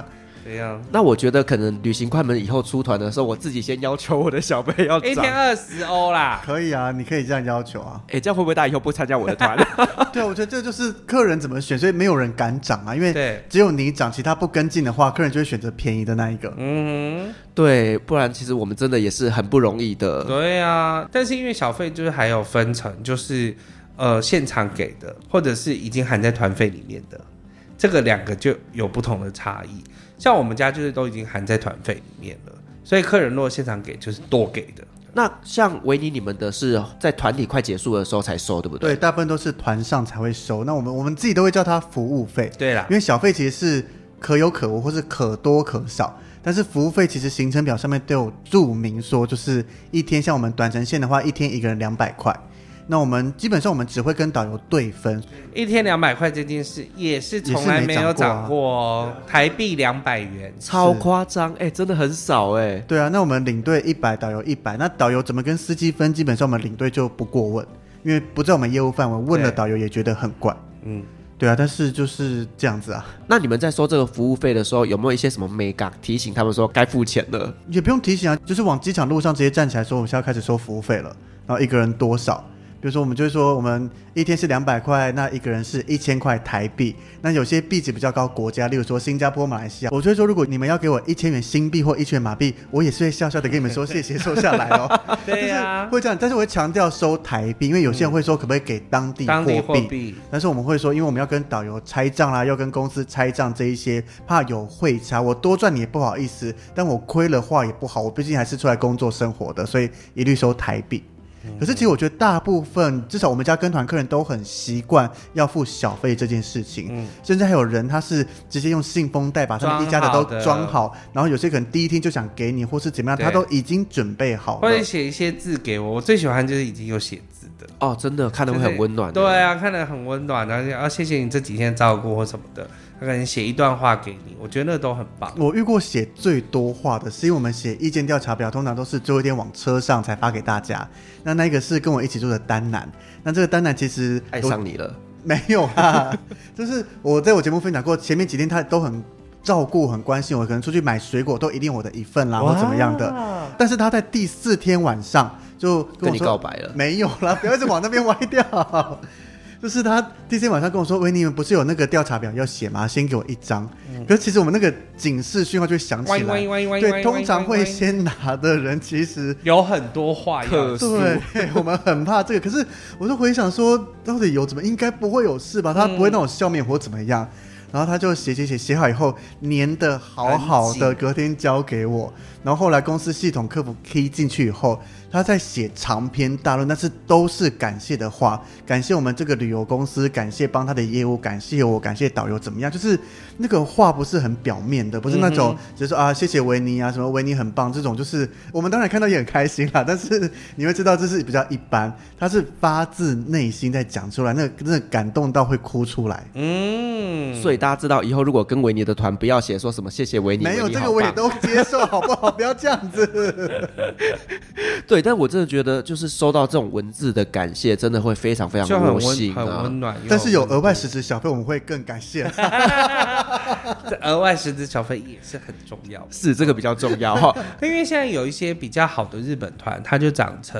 怎样？ 那我觉得可能旅行快门以后出团的时候，我自己先要求我的小费要涨。 一天20欧啦。 可以啊，你可以这样要求啊。 这样会不会大家以后不参加我的团？ 对啊，我觉得这就是客人怎么选，所以没有人敢涨啊，因为对只有你涨，其他不跟进的话，客人就会选择便宜的那一个。 对，不然其实我们真的也是很不容易的。 对啊，但是因为小费就是还有分成，就是现场给的，或者是已经含在团费里面的，这个两个就有不同的差异。像我们家就是都已经含在团费里面了，所以客人如果现场给就是多给的。 那像维尼你们的是在团体快结束的时候才收，对不对？ 对，大部分都是团上才会收。那我们自己都会叫它服务费。 对啦， 因为小费其实是可有可无，或是可多可少。但是服务费其实行程表上面都有注明说，就是一天像我们短程线的话，一天一个人200块。那我们基本上我们只会跟导游对分， 一天200块这件事也是从来没有涨过哦，台币200元， 超夸张，真的很少哎。 对啊，那我们领队100，导游100，那导游怎么跟司机分？基本上我们领队就不过问，因为不在我们业务范围，问了导游也觉得很怪。对啊，但是就是这样子啊。 那你们在收这个服务费的时候，有没有一些什么美感提醒他们说该付钱了？ 也不用提醒啊，就是往机场路上直接站起来说，我们现在开始收服务费了，然后一个人多少？比如说我们就会说我们一天是200块，那一个人是1000块台币。那有些币值比较高国家，例如说新加坡、马来西亚，我就会说如果你们要给我1000元新币或1000元马币，我也是会笑笑的跟你们说谢谢，收下来哦。 对啊， 会这样，但是我会强调收台币，因为有些人会说可不可以给当地货币，但是我们会说，因为我们要跟导游拆账啦，要跟公司拆账这一些，怕有汇差，我多赚你也不好意思，但我亏了话也不好，我毕竟还是出来工作生活的，所以一律收台币。可是其实我觉得大部分至少我们家跟团客人都很习惯要付小费这件事情，甚至还有人他是直接用信封袋把他们一家的都装好，然后有些可能第一天就想给你或是怎么样，他都已经准备好了， 或者写一些字给我。我最喜欢就是已经有写字的哦，真的看得会很温暖。 对啊，看得很温暖，然后谢谢你这几天照顾或什么的，他可能写一段话给你，我觉得那都很棒。 我遇过写最多话的是因为我们写意见调查表通常都是最后一天往车上才发给大家，那个是跟我一起住的丹南，那这个丹南其实爱上你了。 没有啊，就是我在我节目分享过，前面几天他都很照顾很关心我，可能出去买水果都一定我的一份啦或怎么样的，但是他在第4天晚上就跟我说跟你告白了。 没有啦，不要一直往那边歪掉。就是他第4天晚上跟我说，喂，你们不是有那个调查表要写吗？先给我1张。可是其实我们那个警示讯号就会响起来，对，通常会先拿的人其实有很多话要诉， 对，我们很怕这个。可是我就回想说，到底有怎么应该不会有事吧？他不会那种笑面或怎么样。然后他就写好以后粘得好好的，隔天交给我。然后后来公司系统客服 key 进去以后，他在写长篇大论，但是都是感谢的话，感谢我们这个旅游公司，感谢帮他的业务，感谢我，感谢导游怎么样，就是那个话不是很表面的，不是那种只是说啊谢谢维尼啊，什么维尼很棒这种，就是我们当然看到也很开心啦，但是你会知道这是比较一般，他是发自内心在讲出来，那真的感动到会哭出来。 所以大家知道以后如果跟维尼的团不要写说什么谢谢维尼， 没有这个我也都接受好不好？不要这样子。 对，但我真的觉得就是收到这种文字的感谢真的会非常非常窝心啊， 很温暖。 但是有额外实质小费我们会更感谢。 这额外实质小费也是很重要的， 是这个比较重要哈。 因为现在有一些比较好的日本团它就涨成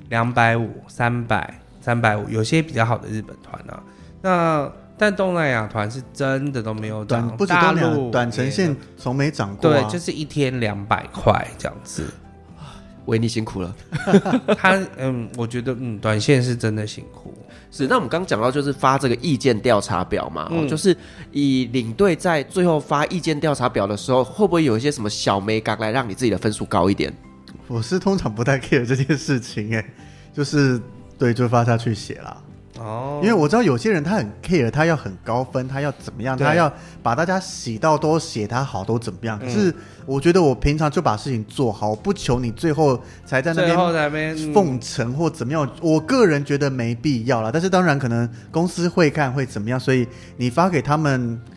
250、300、350，有些比较好的日本团啊，但东南亚团是真的都没有涨， 不止东南亚短程线从没涨过， 对，就是一天200块这样子。 维尼辛苦了。 他我觉得短线是真的辛苦。 是，那我们刚刚讲到就是发这个意见调查表嘛，就是以领队在最后发意见调查表的时候，会不会有一些什么小美感来让你自己的分数高一点？ 我是通常不太 care 这件事情，就是对，就发下去写啦。因为我知道有些人他很 care， 他要很高分，他要怎么样，他要把大家洗到都写他好都怎么样。可是我觉得我平常就把事情做好，我不求你最后才在那边奉承或怎么样。我个人觉得没必要啦，但是当然可能公司会看会怎么样，所以你发给他们。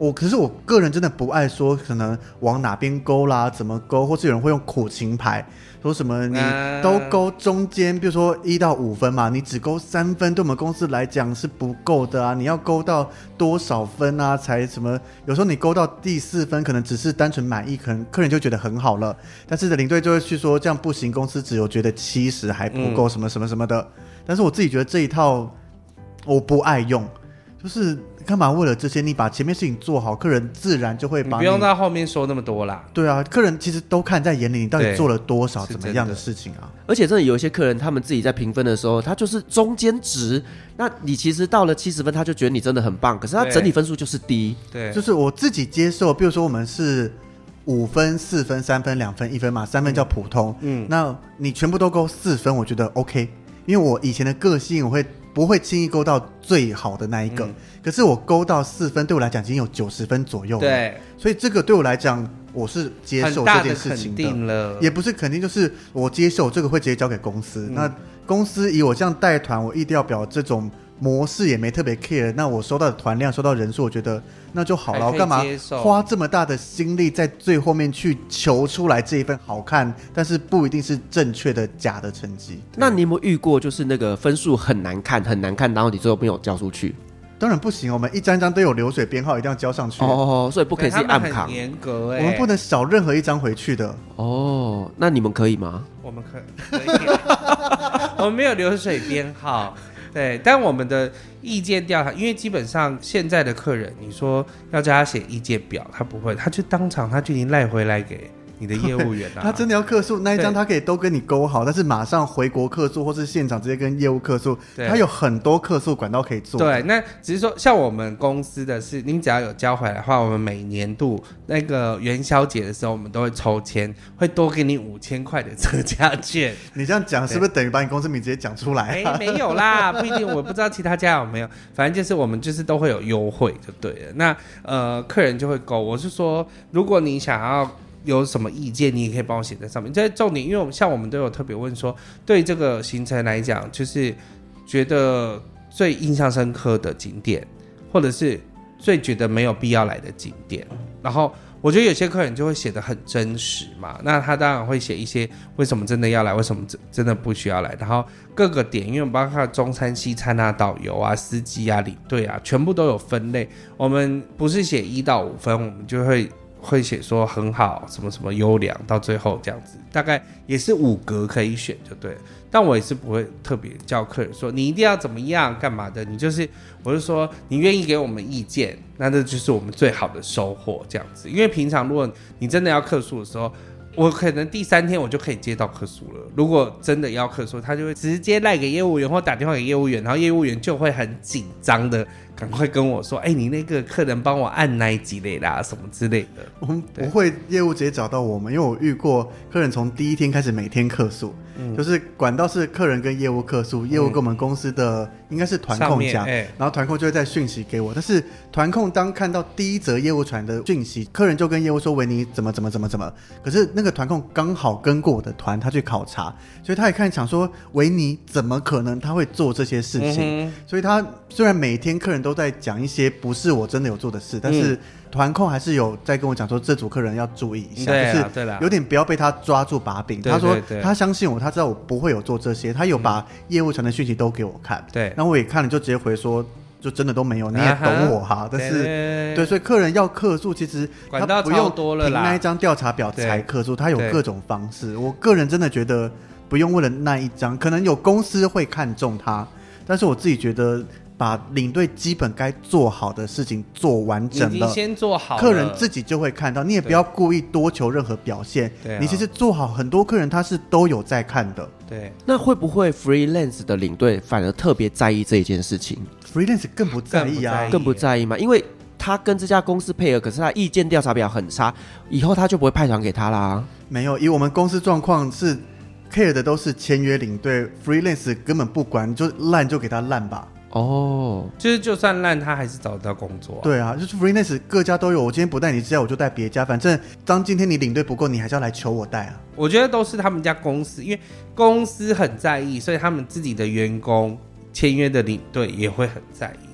可是我个人真的不爱说可能往哪边勾啦，怎么勾，或是有人会用苦情牌，说什么你都勾中间，比如说1到5分嘛，你只勾3分，对我们公司来讲是不够的啊，你要勾到多少分啊才什么？有时候你勾到第4分，可能只是单纯满意，可能客人就觉得很好了，但是领队就会去说这样不行，公司只有觉得70还不够，什么什么什么的。但是我自己觉得这一套我不爱用，就是干嘛为了这些你把前面事情做好，客人自然就会把 你不用到后面说那么多啦。 对啊，客人其实都看在眼里，你到底做了多少怎么样的事情啊。 而且真的有一些客人他们自己在评分的时候，他就是中间值，那你其实到了70分他就觉得你真的很棒，可是他整体分数就是低。 对， 就是我自己接受，比如说我们是5分、4分、3分、2分、1分嘛，3分叫普通，那你全部都勾4分，我觉得 OK， 因为我以前的个性我不会轻易勾到最好的那一个，可是我勾到4分对我来讲已经有90分左右了， 对， 所以这个对我来讲我是接受这件事情的，很大的肯定了， 也不是肯定，就是我接受这个会直接交给公司，那公司以我这样带团，我疫调表这种模式也没特别 care， 那我收到的团量收到人数，我觉得那就好了，我干嘛花这么大的心力在最后面去求出来这一份好看但是不一定是正确的假的成绩。 那你有没有遇过就是那个分数很难看很难看，然后你最后没有交出去？ 当然不行，我们一张张都有流水编号，一定要交上去。 所以不可以自己暗扛， 很严格我们不能少任何一张回去的。 那你们可以吗？ 我们可以我们没有流水编号，对，但我们的意见调查，因为基本上现在的客人，你说要叫他写意见表，他不会，他就当场他就已经赖回来给你的业务员啊。 他真的要客诉那一张，他可以都跟你勾好，但是马上回国客诉，或是现场直接跟业务客诉，他有很多客诉管道可以做。 对，那只是说像我们公司的是，您只要有交回来的话，我们每年度那个元宵节的时候，我们都会抽签，会多给你5000块的折价券。 你这样讲是不是等于把你公司名直接讲出来？ 没有啦，不一定，我不知道其他家有没有，反正就是我们就是都会有优惠就对了。那客人就会勾，我是说，如果你想要有什么意见，你也可以帮我写在上面。这重点，因为我们都有特别问说，对这个行程来讲，就是觉得最印象深刻的景点，或者是最觉得没有必要来的景点。然后我觉得有些客人就会写得很真实嘛，那他当然会写一些为什么真的要来，为什么真的不需要来。然后各个点，因为我们包括中餐西餐啊、导游啊、司机啊、领队啊，全部都有分类。我们不是写1到5分，我们就会写说很好，什么什么优良，到最后这样子，大概也是5格可以选就对了。但我也是不会特别叫客人说你一定要怎么样干嘛的，我是说你愿意给我们意见，那这就是我们最好的收获这样子。因为平常如果你真的要客诉的时候，我可能第3天我就可以接到客诉了。如果真的要客诉，他就会直接赖给业务员或打电话给业务员，然后业务员就会很紧张的赶快跟我说，你那个客人帮我按哪几类啦，什么之类的。 我们不会业务直接找到我们，因为我遇过客人从第1天开始每天客诉，就是管道是客人跟业务客诉，业务跟我们公司的应该是团控讲，然后团控就会再讯息给我。但是团控当看到第1则业务传的讯息，客人就跟业务说维尼怎么，可是那个团控刚好跟过我的团，他去考察，所以他也看想说维尼怎么可能他会做这些事情，所以他虽然每天客人都在讲一些不是我真的有做的事，但是团控还是有在跟我讲说这组客人要注意一下，就是有点不要被他抓住把柄。他说他相信我，他知道我不会有做这些，他有把业务传的讯息都给我看， 对， 然后我也看了就直接回说就真的都没有，你也懂我哈。但是对，所以客人要客诉，其实他不用凭那一张调查表才客诉，他有各种方式。我个人真的觉得不用为了那一张，可能有公司会看中他，但是我自己觉得把领队基本该做好的事情做完整了， 已经先做好了， 客人自己就会看到。你也不要故意多求任何表现，你其实做好，很多客人他是都有在看的。 对， 那会不会 freelance 的领队反而特别在意这一件事情？ freelance 更不在意啊， 更不在意吗？因为他跟这家公司配合，可是他意见调查表很差，以后他就不会派团给他啦。 没有，以我们公司状况是 care 的都是签约领队， freelance 根本不管，就烂就给他烂吧。 就是就算烂他还是找得到工作对啊，就是 freelance 各家都有，我今天不带你这家我就带别家，反正当今天你领队不够你还是要来求我带啊。 我觉得都是他们家公司，因为公司很在意，所以他们自己的员工签约的领队也会很在意。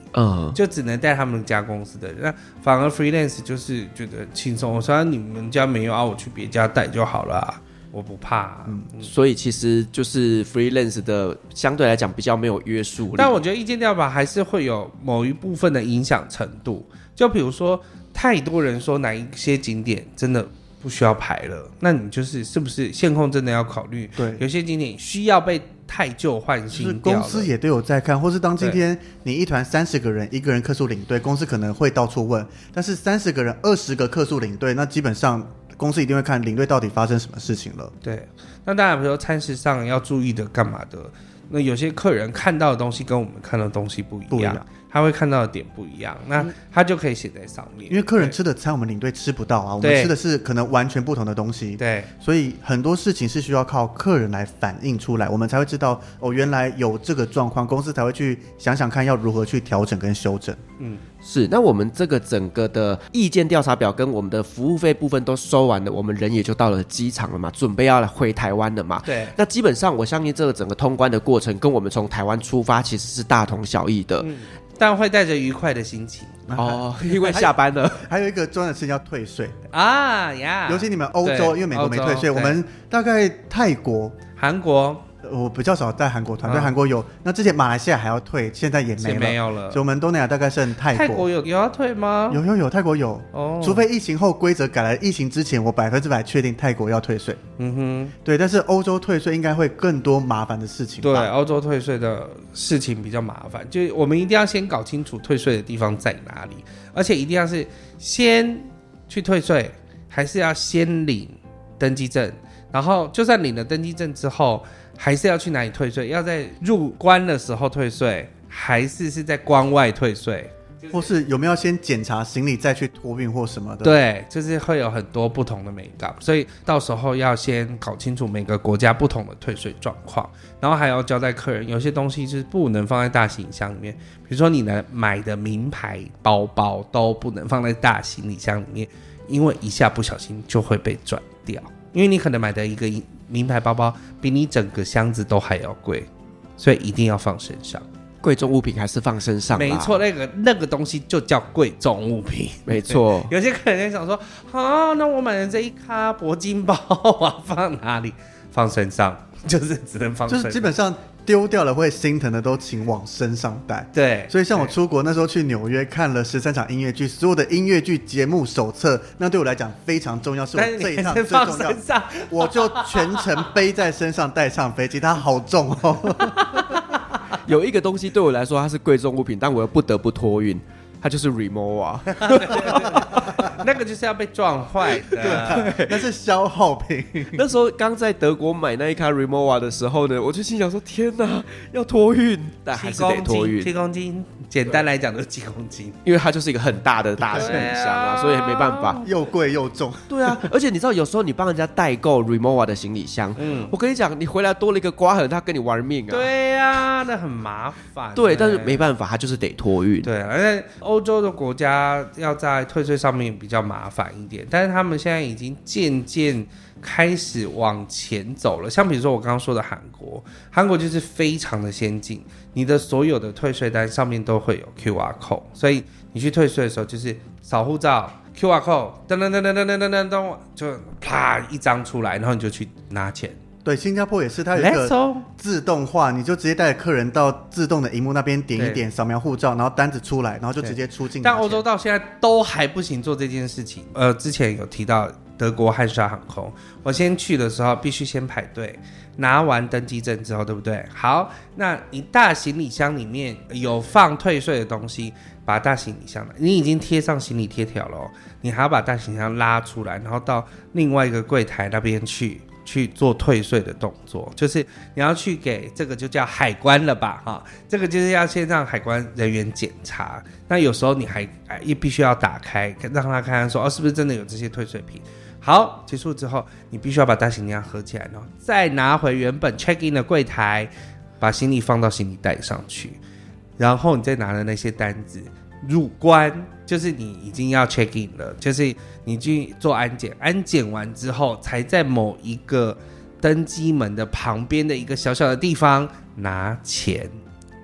就只能带他们家公司的人。那反而 freelance 就是觉得轻松，我说你们家没有我去别家带就好了我不怕所以其实就是 freelance 的相对来讲比较没有约束力， 但我觉得意见调查还是会有某一部分的影响程度，就比如说太多人说哪一些景点真的不需要排了，那你是不是线控真的要考虑？ 对， 有些景点需要被太旧换新掉了， 公司也都有在看，或是当今天你一团30个人，一个人客诉领队，公司可能会到处问，但是30个人20个客诉领队，那基本上公司一定会看领队到底发生什么事情了。 对，那当然比如说餐食上要注意的干嘛的，那有些客人看到的东西跟我们看到的东西不一样，他会看到的点不一样，那他就可以写在上面。 因为客人吃的餐我们领队吃不到啊，我们吃的是可能完全不同的东西。 对， 所以很多事情是需要靠客人来反映出来，我们才会知道原来有这个状况，公司才会去想想看要如何去调整跟修正。 是。那我们这个整个的意见调查表跟我们的服务费部分都收完了，我们人也就到了机场了嘛，准备要来回台湾了嘛。 对， 那基本上我相信这个整个通关的过程跟我们从台湾出发其实是大同小异的。 但会带着愉快的心情因为下班了。 还有一个重要的事情叫退税呀， 尤其你们欧洲，因为美国没退税，我们大概泰国、 韩国。 我比较少带韩国团队，韩国有，那之前马来西亚还要退，现在也没有了。所以我们东南亚大概剩泰国。 泰国有要退吗？ 有，泰国有。除非疫情后规则改了，疫情之前我100%确定泰国要退税。对，但是欧洲退税应该会更多麻烦的事情吧。 对，欧洲退税的事情比较麻烦，就我们一定要先搞清楚退税的地方在哪里，而且一定要是先去退税，还是要先领登记证，然后就算领了登记证之后还是要去哪里退税，要在入关的时候退税，还是在关外退税， 或是有没有先检查行李再去托运或什么的。 对，就是会有很多不同的美感，所以到时候要先搞清楚每个国家不同的退税状况，然后还要交代客人有些东西是不能放在大行李箱里面，比如说你买的名牌包包都不能放在大行李箱里面，因为一下不小心就会被转掉，因为你可能买的一个名牌包包比你整个箱子都还要贵，所以一定要放身上。 贵重物品还是放身上啦。 没错，那个东西就叫贵重物品。 没错。 有些客人在想说，那我买的这一卡铂金包放哪里？放身上，就是只能放身上。 就是基本上丢掉了会心疼的都请往身上带。 对， 所以像我出国那时候去纽约看了13场音乐剧，所有的音乐剧节目手册，那对我来讲非常重要，是我这一趟最重要。我就全程背在身上带上飞机，它好重有一个东西对我来说它是贵重物品，但我又不得不托运，它就是 Rimowa。 那个就是要被撞坏的， 对，那是消耗品。 那时候刚在德国买那一卡 Rimowa 的时候呢，我就心想说：天哪，要托运，但还是得托运。 7公斤，简单来讲就是7公斤， 因为它就是一个很大的大行李箱所以没办法， 又贵又重。 对啊，而且你知道，有时候你帮人家代购 Rimowa 的行李箱，我跟你讲，你回来多了一个刮痕，他跟你玩命啊。 对啊，那很麻烦。 对，但是没办法，他就是得托运。 对，而且欧洲的国家要在退税上面比较麻烦一点，但是他们现在已经渐渐开始往前走了。像比如说我刚刚说的韩国就是非常的先进，你的所有的退税单上面都会有 QR code， 所以你去退税的时候就是扫护照 QR code， 噔噔噔噔噔噔噔噔，就啪一张出来，然后你就去拿钱。 对，新加坡也是，它有一个自动化，你就直接带着客人到自动的萤幕那边点一点，扫描护照，然后单子出来，然后就直接出境。 但欧洲到现在都还不行做这件事情。之前有提到德国汉莎航空，我先去的时候必须先排队，拿完登机证之后，对不对？好，那你大行李箱里面有放退税的东西，把大行李箱你已经贴上行李贴条了你还要把大行李箱拉出来，然后到另外一个柜台那边去做退税的动作，就是你要去给这个就叫海关了吧这个就是要先让海关人员检查，那有时候你还也必须要打开让他看看说是不是真的有这些退税品。好，结束之后你必须要把大行李箱合起来，然后再拿回原本 check in 的柜台，把行李放到行李袋上去，然后你再拿了那些单子入关，就是你已经要 check in 了，就是你去做安检，安检完之后才在某一个登机门的旁边的一个小小的地方拿钱。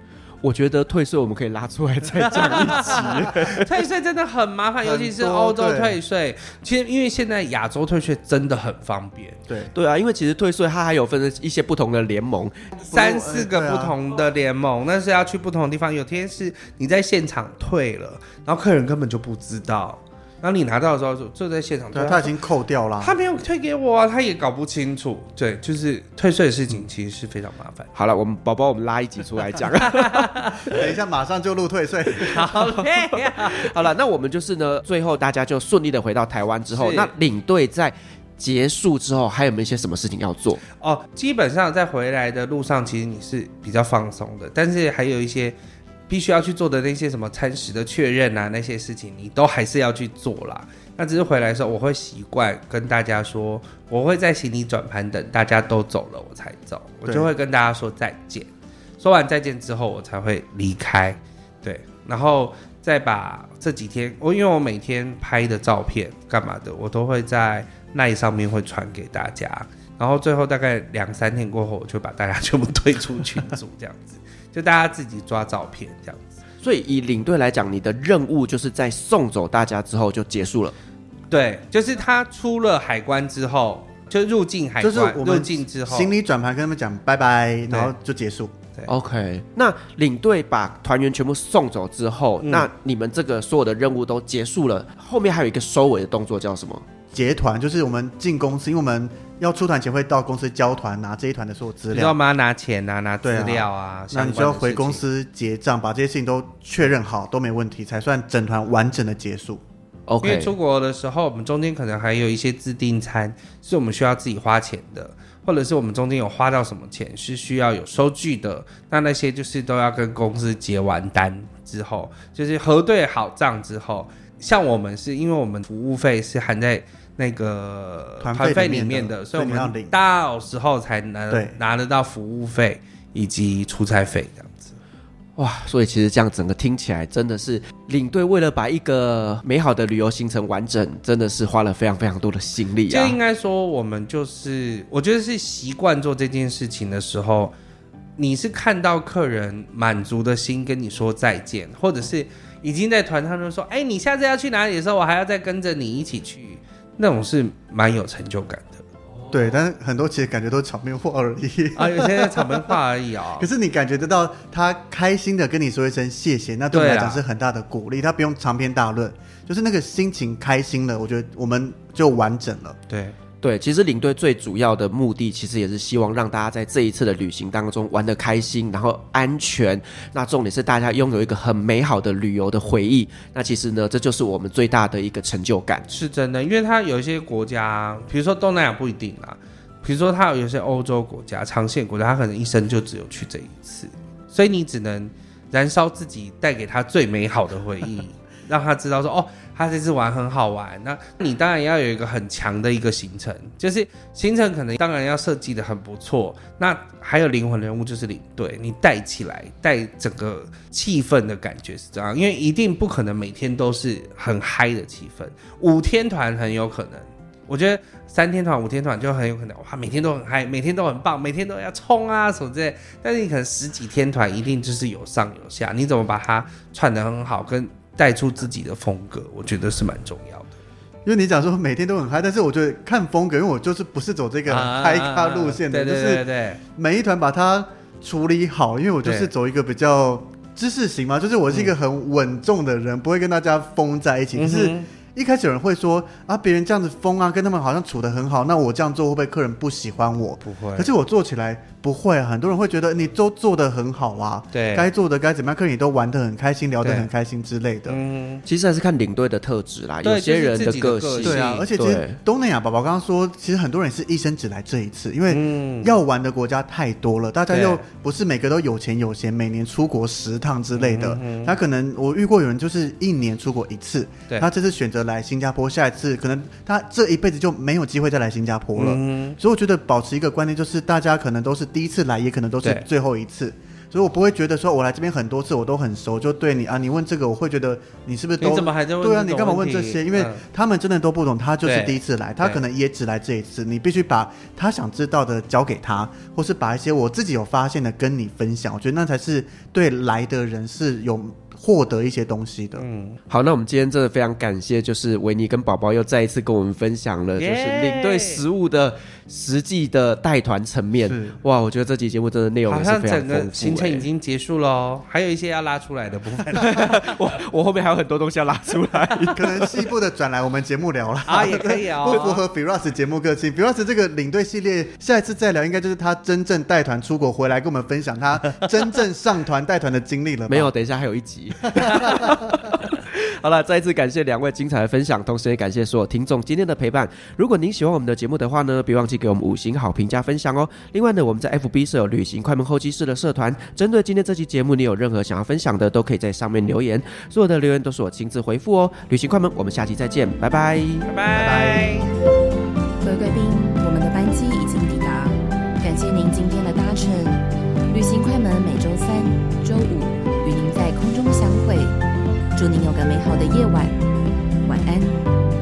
我觉得退税我们可以拉出来再讲一集。 退税真的很麻烦，尤其是欧洲退税。其实因为现在亚洲退税真的很方便。 对啊，因为其实退税它还有分一些不同的联盟 ，3、4个不同的联盟，那是要去不同的地方。有天是你在现场退了，然后客人根本就不知道。然后你拿到的时候就在现场退， 他已经扣掉了， 他没有退给我啊，他也搞不清楚。对，就是退税的事情其实是非常麻烦。 好了，我们宝宝我们拉一集出来讲。 等一下马上就录退税。 好累啊！ 好了，那我们就是呢，最后大家就顺利的回到台湾之后，那领队在结束之后还有没有一些什么事情要做？ 基本上在回来的路上，其实你是比较放松的，但是还有一些必须要去做的那些什么餐食的确认啊，那些事情你都还是要去做啦。那只是回来的时候，我会习惯跟大家说，我会在行李转盘等大家都走了我才走，我就会跟大家说再见。说完再见之后，我才会离开。对，然后再把这几天因为我每天拍的照片干嘛的，我都会在LINE上面会传给大家。然后最后大概2、3天过后，我就把大家全部推出群组，这样子。就大家自己抓照片这样子。 所以以领队来讲，你的任务就是在送走大家之后就结束了。 对，就是他出了海关之后，就入境海关，就是我们入境之后， 行李转盘跟他们讲拜拜，然后就结束。 OK， 那领队把团员全部送走之后，那你们这个所有的任务都结束了，后面还有一个收尾的动作叫什么？ 结团，就是我们进公司，因为我们要出团前会到公司交团，拿这一团的所有资料， 你知道吗？拿钱啊，拿资料啊， 那你就要回公司结账，把这些事情都确认好，都没问题，才算整团完整的结束。 OK， 因为出国的时候，我们中间可能还有一些自订餐是我们需要自己花钱的，或者是我们中间有花到什么钱是需要有收据的，那些就是都要跟公司结完单之后，就是核对好账之后，像我们是因为我们服务费是含在那个团费里面的，所以我们到时候才拿得到服务费以及出差费这样子。 哇，所以其实这样整个听起来真的是领队为了把一个美好的旅游行程完整，真的是花了非常非常多的心力啊。 就应该说我们就是我觉得是习惯做这件事情的时候，你是看到客人满足的心跟你说再见，或者是已经在团上就说你下次要去哪里的时候，我还要再跟着你一起去，那种是蛮有成就感的。 对，但是很多其实感觉都是场面话而已啊，有些场面话而已啊。 可是你感觉得到他开心的跟你说一声谢谢，那对我们来讲是很大的鼓励。他不用长篇大论，就是那个心情开心了，我觉得我们就完整了。 对，其实领队最主要的目的，其实也是希望让大家在这一次的旅行当中玩得开心，然后安全。那重点是大家拥有一个很美好的旅游的回忆。那其实呢，这就是我们最大的一个成就感。 是真的，因为它有一些国家，比如说东南亚不一定啦，比如说它有一些欧洲国家、长线国家，他可能一生就只有去这一次，所以你只能燃烧自己，带给他最美好的回忆，让他知道说他这次玩很好玩。那你当然要有一个很强的一个行程，就是行程可能当然要设计的很不错。那还有灵魂人物就是领队，你带起来，带整个气氛的感觉是这样，因为一定不可能每天都是很嗨的气氛。5天团很有可能，我觉得3天团、5天团就很有可能，哇，每天都很嗨，每天都很棒，每天都要冲啊什么之类。但是你可能10几天团，一定就是有上有下，你怎么把它串得很好，跟带出自己的风格，我觉得是蛮重要的。 因为你讲说每天都很嗨，但是我觉得看风格，因为我就是不是走这个嗨咖路线的，就是每一团把它处理好。因为我就是走一个比较知识型嘛，就是我是一个很稳重的人，不会跟大家疯在一起。可是一开始有人会说别人这样子疯啊，跟他们好像处得很好，那我这样做会不会客人不喜欢我？ 不会。 可是我做起来不会很多人会觉得你都做得很好啊， 对， 该做的该怎么样，客人也都玩得很开心，聊得很开心之类的。 其实还是看领队的特质啦，有些人的个性， 对啊。而且其实东南亚宝宝刚刚说，其实很多人是一生只来这一次，因为要玩的国家太多了，大家又不是每个都有钱有闲，每年出国10趟之类的。他可能我遇过有人就是1年出国1次，他这次选择来新加坡，下一次可能他这一辈子就没有机会再来新加坡了。所以我觉得保持一个观念，就是大家可能都是第一次来，也可能都是最后一次。 所以我不会觉得说我来这边很多次我都很熟，就对你啊，你问这个我会觉得你是不是都你怎么还在问？ 对啊，你干嘛问这些？因为他们真的都不懂，他就是对第一次来，他可能也只来这一次，你必须把他想知道的交给他，或是把一些我自己有发现的跟你分享，我觉得那才是对来的人是有获得一些东西的。 好，那我们今天真的非常感谢，就是维尼跟宝宝又再一次跟我们分享了，就是领队实务的实际的带团层面。哇，我觉得这期节目真的内容也是非常丰富。好像整个行程已经结束了，还有一些要拉出来的部分。 我后面还有很多东西要拉出来， 可能西部的转来我们节目聊了啊，也可以哦， 不符合 Firas 节目个性。Firas 这个领队系列，下一次再聊，应该就是他真正带团出国回来跟我们分享他真正上团带团的经历了吧。 没有，等一下还有一集。好了，再一次感谢两位精彩的分享，同时也感谢所有听众今天的陪伴。如果您喜欢我们的节目的话呢，别忘记给我们5星好评加分享哦。另外呢，我们在 FB 设有旅行快门候机室的社团，针对今天这期节目，你有任何想要分享的，都可以在上面留言，所有的留言都是我亲自回复哦。旅行快门，我们下期再见，拜拜， 拜拜。 各位贵宾，我们的班机已经抵达，感谢您今天的搭乘。旅行快门每周3、周5与您在空中相会，祝您有个美好的夜晚，晚安。